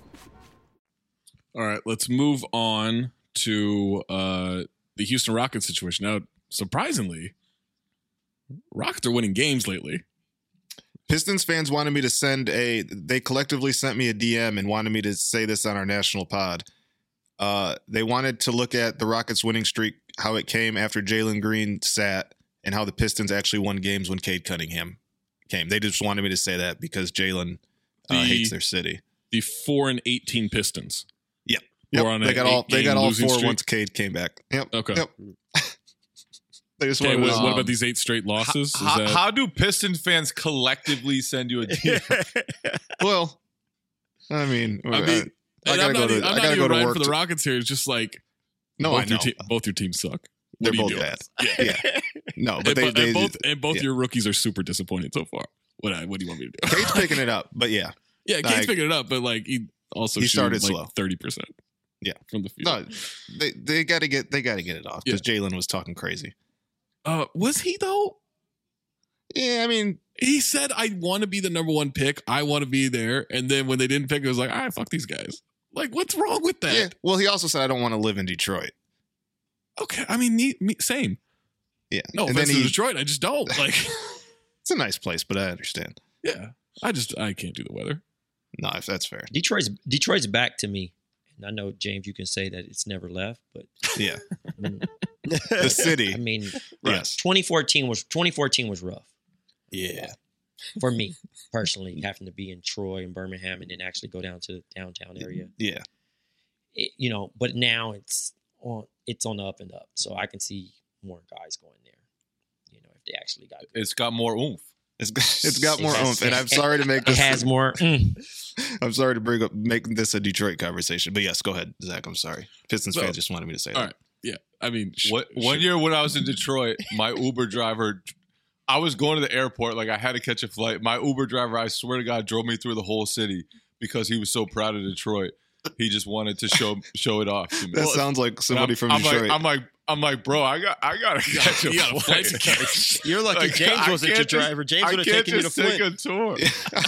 All right, let's move on to the Houston Rockets situation. Now, surprisingly, Rockets are winning games lately. Pistons fans wanted me to they collectively sent me a DM and wanted me to say this on our national pod. They wanted to look at the Rockets winning streak, how it came after Jalen Green sat, and how the Pistons actually won games when Cade Cunningham came. They just wanted me to say that because Jalen hates their city. The 4-18 Pistons. Yep. They got all four streak? Once Cade came back. Yep. Okay. Yep. They just what about these 8 straight losses? How do Piston fans collectively send you a DM? Well, I mean, I gotta go to work for the Rockets here. It's just like both your teams suck. They're both bad. Yeah. No, but both your rookies are super disappointing so far. What do you want me to do? Cade's picking it up, but yeah. Yeah, Cade's picking it up, but like he started like slow. 30%. Yeah, from the field. No, they got to get it off because Jalen was talking crazy. Was he though? Yeah, I mean, he said, "I want to be the number 1 pick. I want to be there." And then when they didn't pick, it was like, "All right, fuck these guys." Like, what's wrong with that? Yeah. Well, he also said, "I don't want to live in Detroit." Okay, I mean, same. Yeah. No offense to Detroit, I just don't like. It's a nice place, but I understand. Yeah, I can't do the weather. No, if that's fair. Detroit's back to me. And I know, James, you can say that it's never left, but yeah, the city. I mean, yes, 2014 was rough. Yeah, for me personally, having to be in Troy and Birmingham and then actually go down to the downtown area. Yeah, but now it's on the up and up, so I can see more guys going there. If they actually got good. It's got more oomph. It's got more oomph, and I'm sorry to make this. It has more. I'm sorry to make this a Detroit conversation, but yes, go ahead, Zach. I'm sorry. Pistons fans just wanted me to say that. All right. Yeah. I mean, one year when I was in Detroit, my Uber driver, I was going to the airport, like I had to catch a flight. My Uber driver, I swear to God, drove me through the whole city because he was so proud of Detroit. He just wanted to show it off to me. That sounds like somebody from Detroit. I'm like, bro, I gotta catch a flight to catch. You're lucky James wasn't your driver. James would have taken you to Flint. A tour.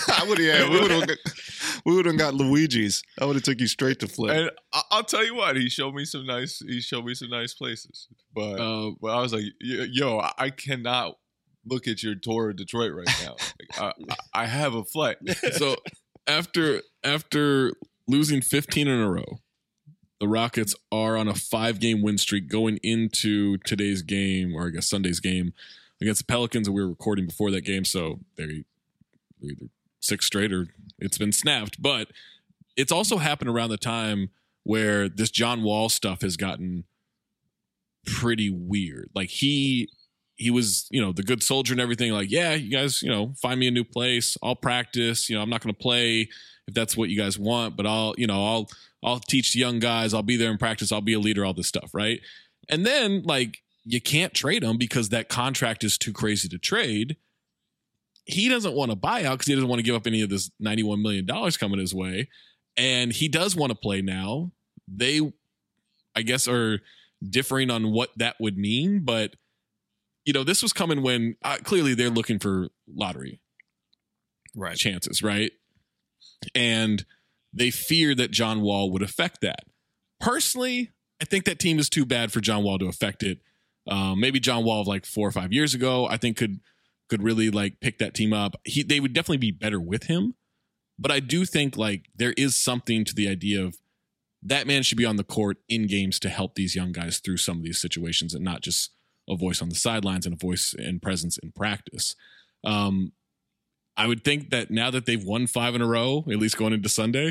We would have got Luigi's. I would have took you straight to Flint. And I'll tell you what, he showed me some nice places. But I was like, yo, I cannot look at your tour of Detroit right now. I have a flight. So after losing 15 in a row, the Rockets are on a 5-game win streak going into today's game, or I guess Sunday's game against the Pelicans, and we were recording before that game, so they're either 6 straight or it's been snapped. But it's also happened around the time where this John Wall stuff has gotten pretty weird. Like he was, the good soldier and everything. Like, yeah, you guys, find me a new place. I'll practice. I'm not going to play if that's what you guys want, but I'll teach the young guys. I'll be there in practice. I'll be a leader, all this stuff. Right. And then you can't trade him because that contract is too crazy to trade. He doesn't want to buy out because he doesn't want to give up any of this $91 million coming his way. And he does want to play now. They, I guess, are differing on what that would mean. But, this was coming when clearly they're looking for lottery chances, right? And they fear that John Wall would affect that. Personally, I think that team is too bad for John Wall to affect it. Maybe John Wall of like 4 or 5 years ago, I think could really like pick that team up. They would definitely be better with him. But I do think like there is something to the idea of that man should be on the court in games to help these young guys through some of these situations and not just a voice on the sidelines and a voice and presence in practice. I would think that now that they've won 5 in a row, at least going into Sunday,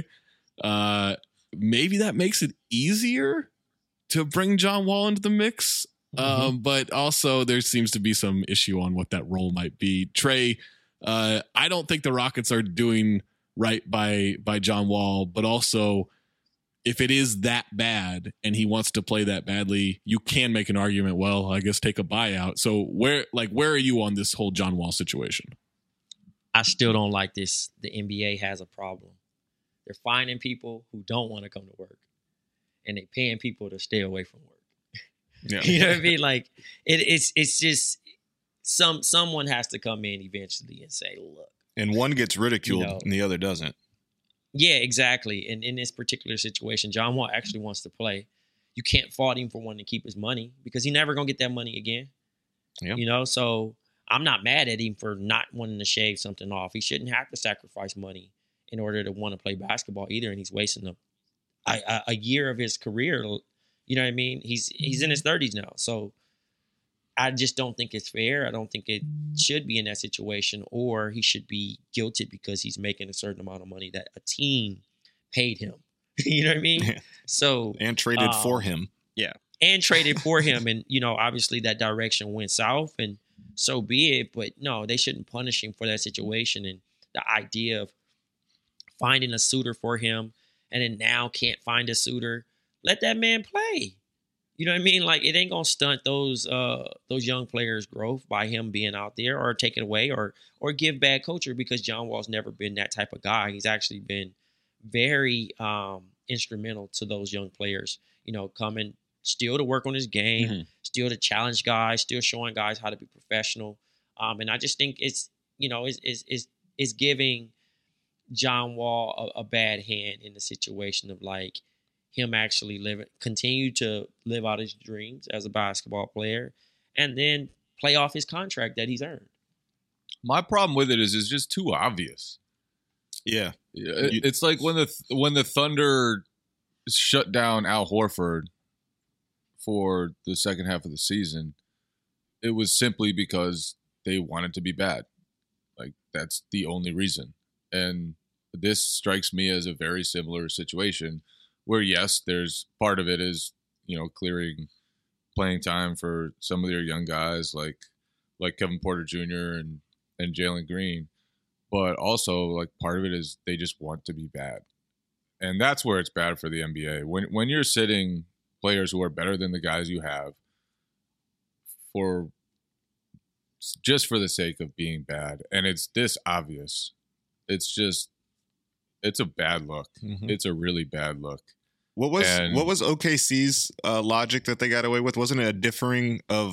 maybe that makes it easier to bring John Wall into the mix. But also there seems to be some issue on what that role might be. Trey, I don't think the Rockets are doing right by John Wall, but also if it is that bad and he wants to play that badly, you can make an argument, well, I guess take a buyout. So where are you on this whole John Wall situation? I still don't like this. The NBA has a problem. They're finding people who don't want to come to work, and they're paying people to stay away from work. Yeah. You know what I mean? Like it's just someone has to come in eventually and say, look. And one gets ridiculed and the other doesn't. Yeah, exactly. And in this particular situation, John Wall actually wants to play. You can't fault him for wanting to keep his money because he's never going to get that money again. Yep. So I'm not mad at him for not wanting to shave something off. He shouldn't have to sacrifice money in order to want to play basketball either. And he's wasting a year of his career. You know what I mean? He's in his 30s now. So I just don't think it's fair. I don't think it should be in that situation, or he should be guilted because he's making a certain amount of money that a team paid him. You know what I mean? Yeah. So and traded for him. Yeah. And traded for him. And, obviously that direction went south, and so be it. But no, they shouldn't punish him for that situation. And the idea of finding a suitor for him and then now can't find a suitor, let that man play. You know what I mean? Like, it ain't gonna stunt those young players' growth by him being out there, or take it away, or give bad culture, because John Wall's never been that type of guy. He's actually been very instrumental to those young players. Coming still to work on his game, still to challenge guys, still showing guys how to be professional. And I just think it's giving John Wall a bad hand in the situation of like him actually continue to live out his dreams as a basketball player, and then play off his contract that he's earned. My problem with it is it's just too obvious. Yeah. It's like when the Thunder shut down Al Horford for the second half of the season, it was simply because they wanted to be bad. Like, that's the only reason. And this strikes me as a very similar situation where, yes, there's part of it is, clearing playing time for some of their young guys like Kevin Porter Jr. and Jalen Green. But also, like, part of it is they just want to be bad. And that's where it's bad for the NBA. When you're sitting players who are better than the guys you have for the sake of being bad, and it's this obvious, it's a bad look. It's a really bad look. What was OKC's logic that they got away with? Wasn't it a differing of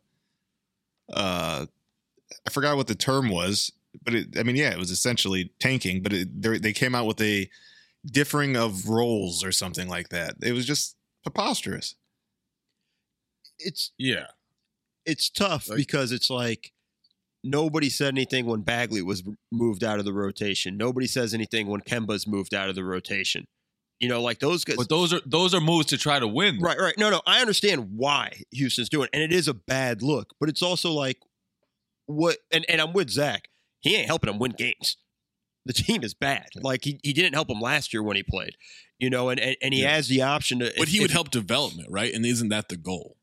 I forgot what the term was, but it was essentially tanking, but they came out with a differing of roles or something like that. It was just preposterous. It's tough because it's like nobody said anything when Bagley was moved out of the rotation. Nobody says anything when Kemba's moved out of the rotation. Like those guys. But those are moves to try to win. Right. No, I understand why Houston's doing it, and it is a bad look. But it's also like what, and I'm with Zach. He ain't helping them win games. The team is bad. Like he didn't help them last year when he played. And he has the option to. But he would help development, right? And isn't that the goal?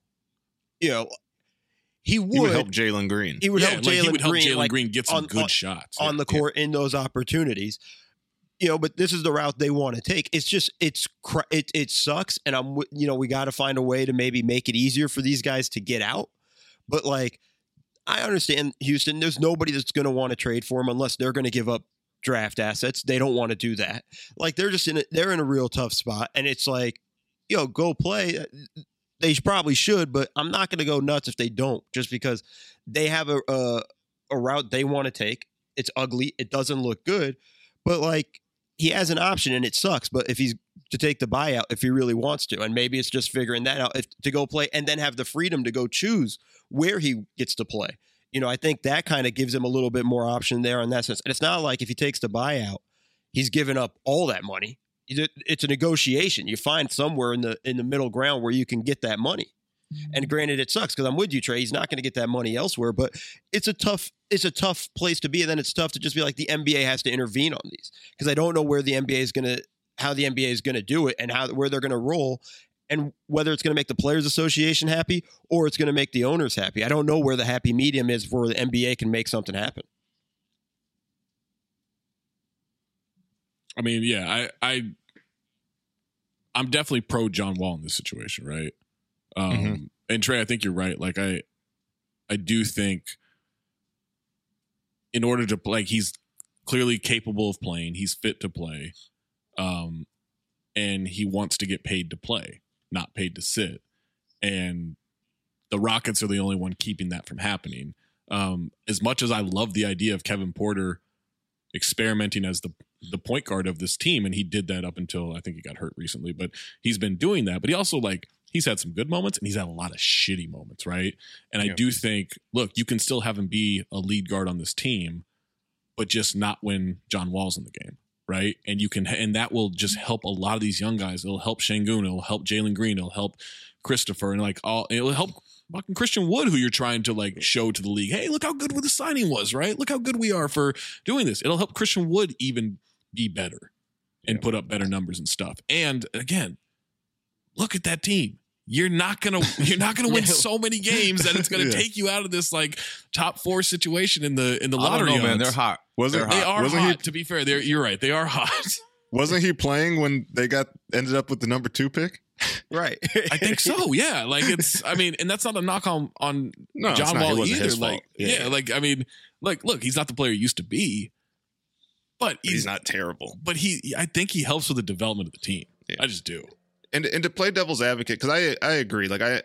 He would help Jalen Green. He would help Jalen Green get some good shots on the court in those opportunities. But this is the route they want to take. It's just it sucks, and we got to find a way to maybe make it easier for these guys to get out. But like, I understand Houston. There's nobody that's going to want to trade for him unless they're going to give up draft assets. They don't want to do that. Like, they're in a real tough spot, and it's like, go play. They probably should, but I'm not going to go nuts if they don't, just because they have a route they want to take. It's ugly. It doesn't look good, but like, he has an option and it sucks, but if he's to take the buyout, if he really wants to, and maybe it's just figuring that out to go play and then have the freedom to go choose where he gets to play. I think that kind of gives him a little bit more option there in that sense. And it's not like if he takes the buyout, he's giving up all that money. It's a negotiation. You find somewhere in the middle ground where you can get that money. And granted, it sucks because I'm with you, Trey. He's not going to get that money elsewhere, but it's a tough place to be. And then it's tough to just be like the NBA has to intervene on these because I don't know where the NBA is going to, how the NBA is going to do it and where they're going to roll and whether it's going to make the Players Association happy or it's going to make the owners happy. I don't know where the happy medium is where the NBA can make something happen. I mean, yeah, I'm definitely pro John Wall in this situation, right? And Trey, I think you're right. Like I do think in order to play, he's clearly capable of playing. He's fit to play. And he wants to get paid to play, not paid to sit. And the Rockets are the only one keeping that from happening. As much as I love the idea of Kevin Porter experimenting as the point guard of this team, and he did that up until I think he got hurt recently, but he's been doing that. But he also he's had some good moments and he's had a lot of shitty moments, right? And I do think, look, you can still have him be a lead guard on this team, but just not when John Wall's in the game, right? And and that will just help a lot of these young guys. It'll help Şengün, it'll help Jalen Green, it'll help Christopher, and it'll help fucking Christian Wood, who you're trying to show to the league. Hey, look how good the signing was, right? Look how good we are for doing this. It'll help Christian Wood even be better and put up better numbers and stuff. And again, look at that team. You're not gonna win so many games that it's gonna take you out of this top 4 situation in the lottery. I don't know, man. They're hot. They are hot. To be fair, you're right. They are hot. Wasn't he playing when they ended up with the number 2 pick? Right. I think so. Yeah. And that's not a knock on John Wall either. Look, he's not the player he used to be, but he's not terrible. But I think he helps with the development of the team. Yeah. I just do. And to play devil's advocate, because I agree.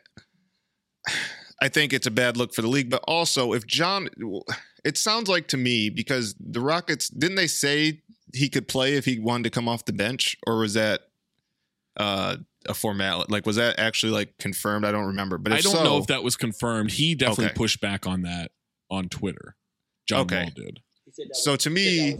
I think it's a bad look for the league, but also it sounds like to me, because the Rockets, didn't they say he could play if he wanted to come off the bench, or was that a formality? Was that actually confirmed? I don't remember, but I don't know if that was confirmed. He definitely pushed back on that on Twitter. John Wall did. So to me,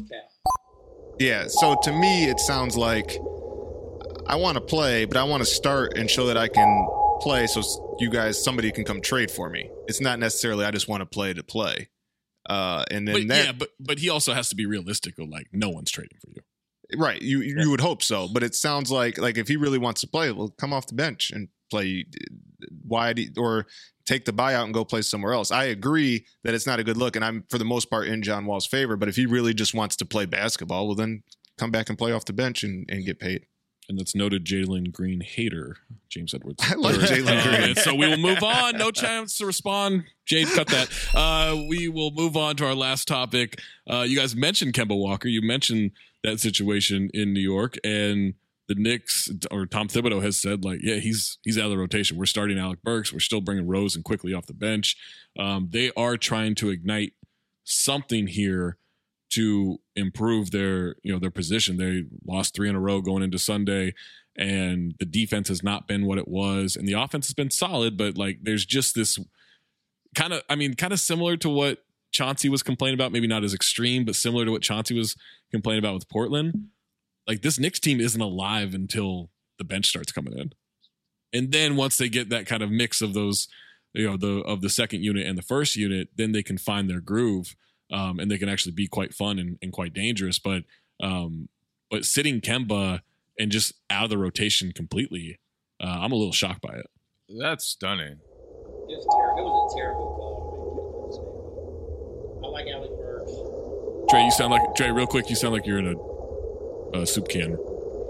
it sounds like I want to play, but I want to start and show that I can play, so somebody can come trade for me. It's not necessarily I just want to play to play. And then but he also has to be realistic of no one's trading for you. Right. You would hope so, but it sounds like if he really wants to play, well, come off the bench and play wide or take the buyout and go play somewhere else. I agree that it's not a good look, and I'm for the most part in John Wall's favor, but if he really just wants to play basketball, well, then come back and play off the bench and get paid. And that's noted Jalen Green hater, James Edwards. I love Jalen Green. So we will move on. No chance to respond. Jade, cut that. We will move on to our last topic. You guys mentioned Kemba Walker. You mentioned that situation in New York. And the Knicks, or Tom Thibodeau has said, he's out of the rotation. We're starting Alec Burks. We're still bringing Rose and quickly off the bench. They are trying to ignite something here to improve their position. They lost 3 in a row going into Sunday, and the defense has not been what it was, and the offense has been solid, but there's just this kind of similar to what Chauncey was complaining about, maybe not as extreme, but similar to what Chauncey was complaining about with Portland. This Knicks team isn't alive until the bench starts coming in. And then once they get that kind of mix of those, of the second unit and the first unit, then they can find their groove. And they can actually be quite fun and quite dangerous. But sitting Kemba and just out of the rotation completely, I'm a little shocked by it. That's stunning. It was a terrible call. I like Alec Burks. Trey, real quick, you sound like you're in a soup can.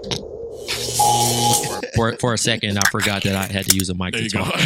For a second, I forgot that I had to use a mic to talk.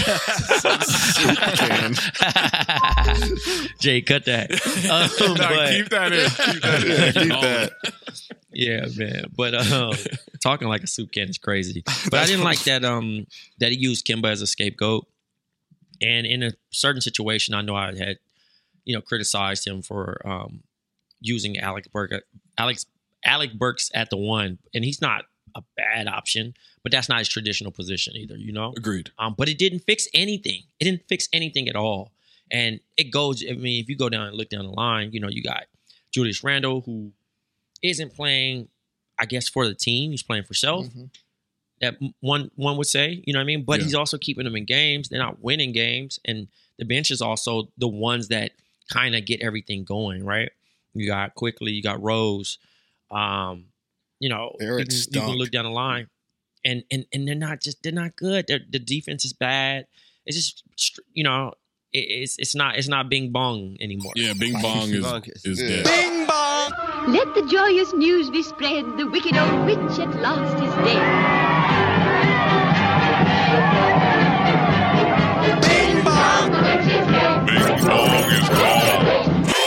Jay, cut that. Keep that in. Keep that. Yeah, man. But talking like a soup can is crazy. But I didn't like that that he used Kemba as a scapegoat. And in a certain situation, I know I had criticized him for using Alex Alec Burks at the 1, and he's not a bad option, but that's not his traditional position either, you know? Agreed. But it didn't fix anything. It didn't fix anything at all. And it goes, I mean, if you go down and look down the line, you know, you got Julius Randle, who isn't playing, I guess, for the team. He's playing for self. Mm-hmm. That one would say, you know what I mean? But he's also keeping them in games. They're not winning games. And the bench is also the ones that kind of get everything going, right? You got Quickly, you got Rose. You know, you can look down the line. And they're not good. The defense is bad. It's just, you know, it's not Bing Bong anymore. Yeah, Bing Bong is dead. Bing Bong! Let the joyous news be spread. The wicked old witch at last is dead. Bing Bong! Bing Bong is gone.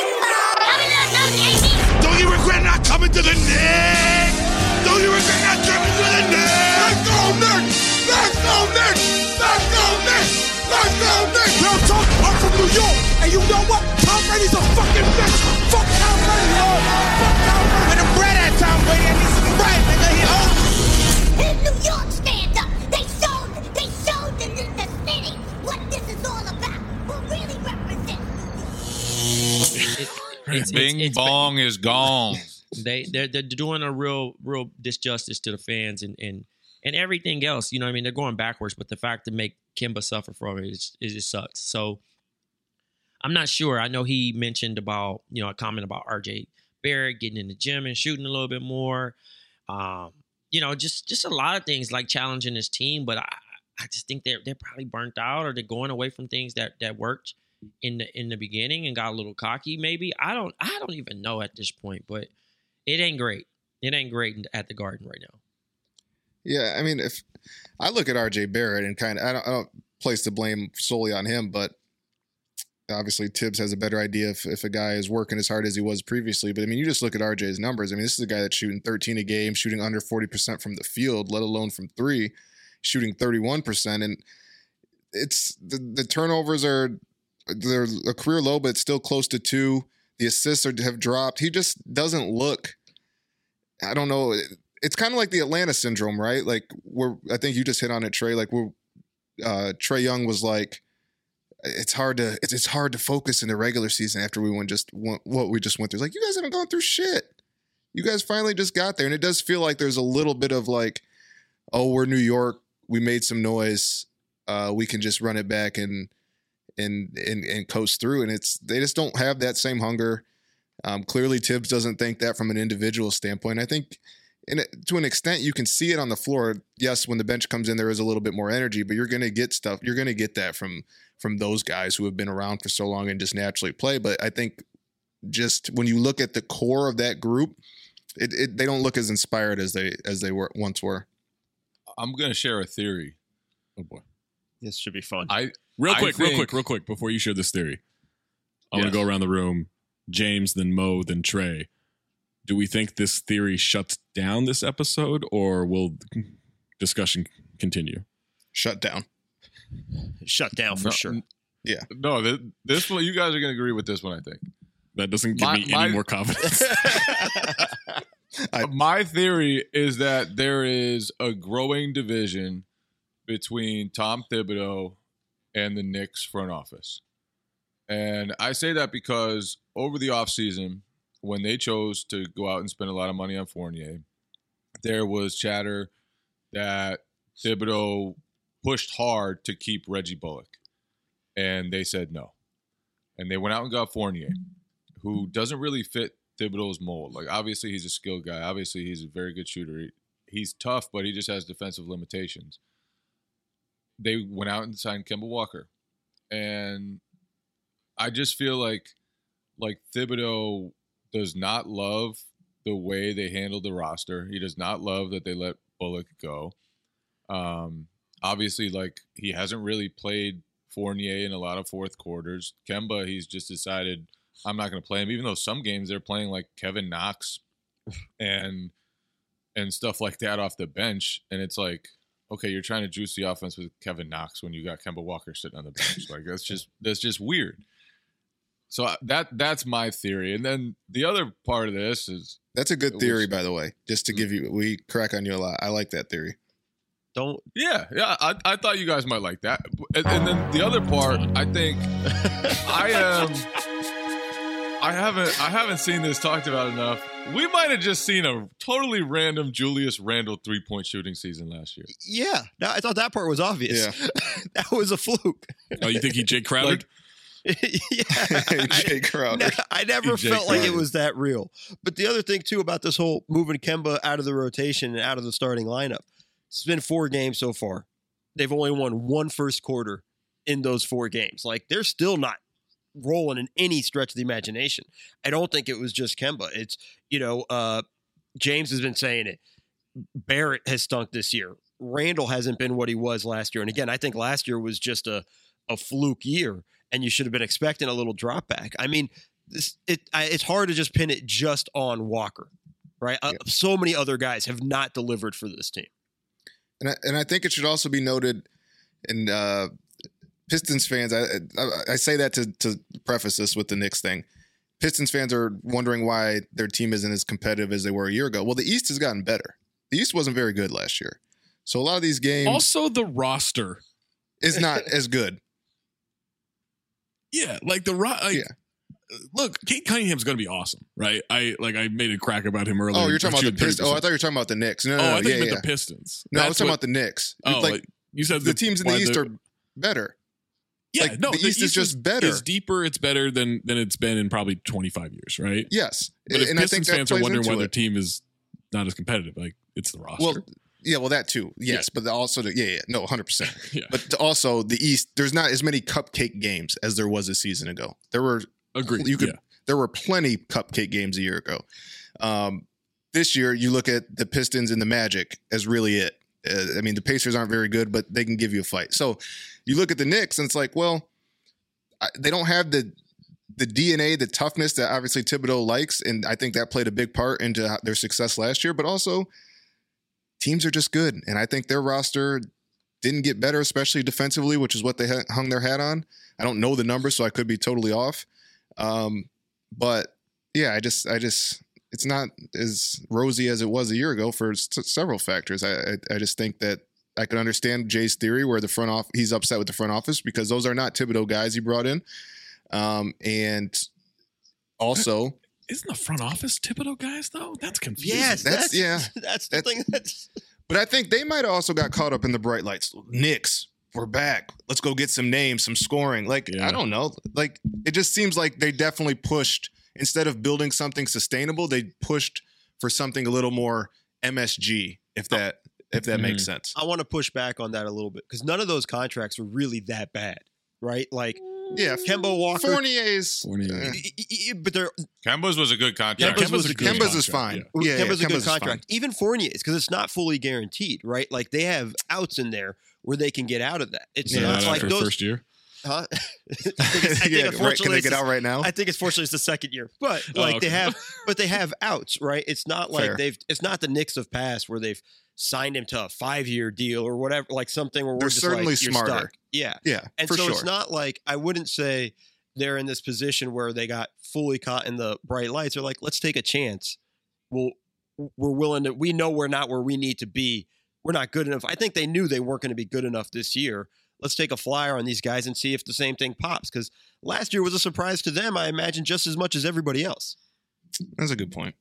Don't you regret not coming to the Knicks? Don't you regret not coming to the Knicks? Let's go Knicks! Let's go Knicks! Let's go Knicks! Let's go Knicks! Real talk, I'm from New York, and you know what? Tom Brady's a fucking bitch. Fuck Tom Brady, Lord. Fuck Tom Brady. When the bread at Tom Brady, I need some bread, nigga. He owns. Let New York stand up. They showed the city what this is all about. Who really represents. Bing Bong is gone. They're doing a real disjustice to the fans and everything else. You know what I mean? They're going backwards, but the fact to make Kemba suffer from it just sucks. So I'm not sure. I know he mentioned about, you know, a comment about RJ Barrett getting in the gym and shooting a little bit more. You know, just a lot of things like challenging his team, but I just think they're probably burnt out, or they're going away from things that worked in the beginning and got a little cocky maybe. I don't even know at this point, but it ain't great. It ain't great at the Garden right now. Yeah, I mean, if I look at RJ Barrett and kind of, I don't place the blame solely on him, but obviously Tibbs has a better idea if a guy is working as hard as he was previously. But I mean, you just look at RJ's numbers. I mean, this is a guy that's shooting 13 a game, shooting under 40% from the field, let alone from three, shooting 31%. And it's the turnovers they're a career low, but it's still close to 2. The assists have dropped. He just doesn't look, I don't know. It's kind of like the Atlanta syndrome, right? Like I think you just hit on it, Trey. Like Trae Young was like, it's hard to focus in the regular season after we went what we just went through. It's like, you guys haven't gone through shit. You guys finally just got there. And it does feel like there's a little bit of like, oh, we're New York. We made some noise. We can just run it back and coast through. And they just don't have that same hunger. Clearly Tibbs doesn't think that from an individual standpoint. I think to an extent you can see it on the floor. Yes, when the bench comes in, there is a little bit more energy, but you're going to get stuff. You're going to get that from those guys who have been around for so long and just naturally play. But I think just when you look at the core of that group, they don't look as inspired as they once were. I'm going to share a theory. Oh boy, this should be fun. Real quick, before you share this theory, I'm going to go around the room. James, then Mo, then Trey. Do we think this theory shuts down this episode, or will discussion continue? Shut down. Shut down for sure. Yeah. No, this one, you guys are going to agree with this one, I think. That doesn't give me any more confidence. My theory is that there is a growing division between Tom Thibodeau and the Knicks front office. And I say that because over the offseason, when they chose to go out and spend a lot of money on Fournier, there was chatter that Thibodeau pushed hard to keep Reggie Bullock. And they said no. And they went out and got Fournier, who doesn't really fit Thibodeau's mold. Like, obviously, he's a skilled guy. Obviously, he's a very good shooter. He's tough, but he just has defensive limitations. They went out and signed Kemba Walker. And I just feel like Thibodeau does not love the way they handled the roster. He does not love that they let Bullock go. Obviously, like, he hasn't really played Fournier in a lot of fourth quarters. Kemba, he's just decided, I'm not going to play him, even though some games they're playing like Kevin Knox and stuff like that off the bench. And it's like, okay, you're trying to juice the offense with Kevin Knox when you got Kemba Walker sitting on the bench. Like, that's just weird. So that's my theory. And then the other part of this is that's a good theory, by the way. Just to give you, we crack on you a lot. I like that theory. Yeah. I thought you guys might like that. And then the other part, I think I haven't seen this talked about enough. We might have just seen a totally random Julius Randle 3-point shooting season last year. Yeah, I thought that part was obvious. Yeah. That was a fluke. Oh, you think he Jay Crowder? Jay Crowder. I never felt like it was that real. But the other thing, too, about this whole moving Kemba out of the rotation and out of the starting lineup, it's been 4 games so far. They've only won 1 first quarter in those 4 games. Like, they're still not rolling in any stretch of the imagination. I don't think it was just Kemba. It's, James has been saying it. Barrett has stunk this year. Randall hasn't been what he was last year. And again, I think last year was just a fluke year, and you should have been expecting a little drop back. I mean, it's hard to just pin it just on Walker, right? Yeah. So many other guys have not delivered for this team. And I think it should also be noted, and Pistons fans, I say that to preface this with the Knicks thing. Pistons fans are wondering why their team isn't as competitive as they were a year ago. Well, the East has gotten better. The East wasn't very good last year. So a lot of these games... Also, the roster is not as good. Yeah, like look, Kate Cunningham's going to be awesome, right? I made a crack about him earlier. Oh, you're talking about the Pistons. Oh, I thought you were talking about the Knicks. No, I think the Pistons. No, I was talking about the Knicks. Oh, like you said, the teams in the East are better. Yeah, the East is just better. It's deeper. It's better than it's been in probably 25 years, right? Yes. But if and Pistons fans are wondering why their it. team is not as competitive, like it's the roster. Well, that too. Yes, but also, no, 100%. Yeah. But also the East, there's not as many cupcake games as there was a season ago. There were There were plenty cupcake games a year ago. This year, you look at the Pistons and the Magic as really it. I mean, the Pacers aren't very good, but they can give you a fight. So you look at the Knicks, and it's like, well, they don't have the DNA, the toughness that obviously Thibodeau likes, and I think that played a big part into their success last year. But also, teams are just good, and I think their roster didn't get better, especially defensively, which is what they hung their hat on. I don't know the numbers, so I could be totally off. But yeah, I just it's not as rosy as it was a year ago for several factors. I just think that I can understand Jay's theory where he's upset with the front office because those are not Thibodeau guys he brought in. And also, isn't the front office Thibodeau guys though? That's confusing. Yes, that's the thing. But I think they might have also got caught up in the bright lights. Knicks, we're back. Let's go get some names, some scoring. I don't know. Like, it just seems like they definitely pushed, instead of building something sustainable, they pushed for something a little more MSG, if that makes sense. I want to push back on that a little bit because none of those contracts were really that bad, right? Like, yeah, Kemba Walker, Fournier's, but they're Kemba's was a good contract. Yeah, Kemba's is fine. Yeah, Kemba's a good contract. Fine. Even Fournier's, because it's not fully guaranteed, right? Like, they have outs in there where they can get out of that. It's not like those first year. Huh? Can they get out right now? I think fortunately it's the second year, but they have outs, right? It's not like it's not the Knicks of past where they've signed him to a 5-year deal or whatever, like something where they're just certainly like, you're smarter. Stuck. Yeah. And for so sure. it's not like, I wouldn't say they're in this position where they got fully caught in the bright lights. They're like, let's take a chance. We're willing to. We know we're not where we need to be. We're not good enough. I think they knew they weren't going to be good enough this year. Let's take a flyer on these guys and see if the same thing pops. Because last year was a surprise to them, I imagine, just as much as everybody else. That's a good point.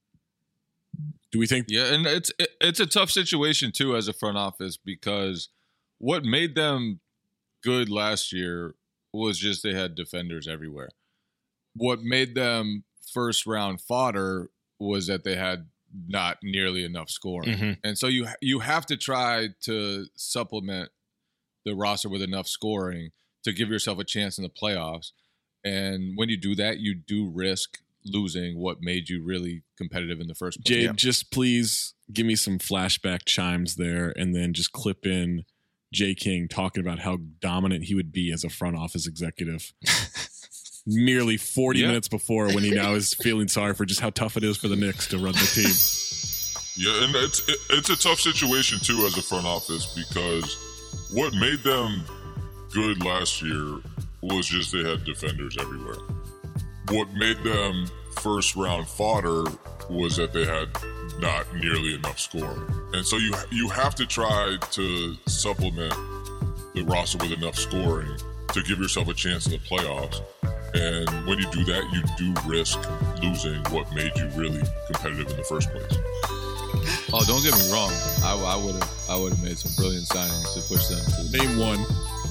Do we think? Yeah, and it's a tough situation too as a front office because what made them good last year was just they had defenders everywhere. What made them first round fodder was that they had not nearly enough scoring. Mm-hmm. And so you have to try to supplement the roster with enough scoring to give yourself a chance in the playoffs. And when you do that, you do risk losing what made you really competitive in the first place. Jade, just please give me some flashback chimes there and then just clip in Jay King talking about how dominant he would be as a front office executive. Nearly 40 minutes before, when he now is feeling sorry for just how tough it is for the Knicks to run the team. Yeah, and it's a tough situation too as a front office because what made them good last year was just they had defenders everywhere. what made them first round fodder was that they had not nearly enough scoring. And so you have to try to supplement the roster with enough scoring to give yourself a chance in the playoffs. And when you do that, you do risk losing what made you really competitive in the first place. Oh, don't get me wrong. I would have made some brilliant signings to push them to name one.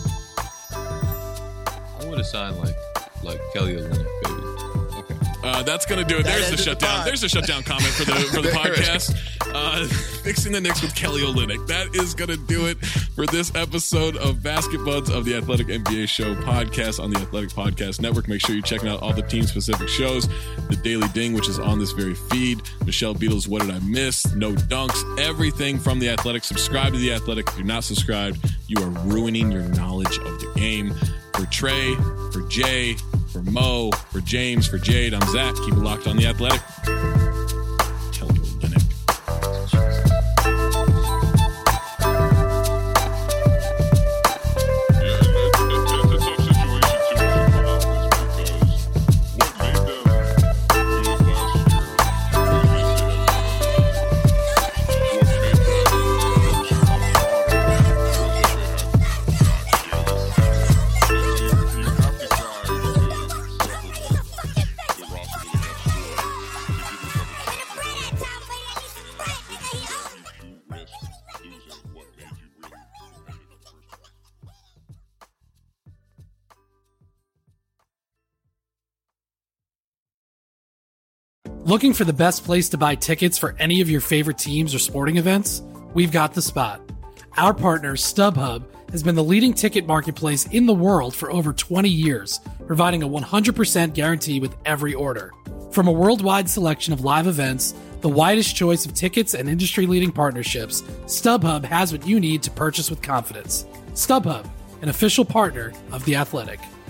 I would have signed like Kelly Olynyk, baby. That's gonna do it. There's the shutdown. There's the shutdown comment for the podcast. Fixing the Knicks with Kelly Olynyk. That is gonna do it for this episode of Basket Buds of the Athletic NBA Show podcast on the Athletic Podcast Network. Make sure you're checking out all the team-specific shows. The Daily Ding, which is on this very feed. Michelle Beatles, What Did I Miss? No Dunks. Everything from the Athletic. Subscribe to the Athletic. If you're not subscribed, you are ruining your knowledge of the game. For Trey, for Jay, for Mo, for James, for Jade, I'm Zach. Keep it locked on the Athletic. Kelly Olynyk. Looking for the best place to buy tickets for any of your favorite teams or sporting events? We've got the spot. Our partner, StubHub, has been the leading ticket marketplace in the world for over 20 years, providing a 100% guarantee with every order. From a worldwide selection of live events, the widest choice of tickets, and industry-leading partnerships, StubHub has what you need to purchase with confidence. StubHub, an official partner of The Athletic.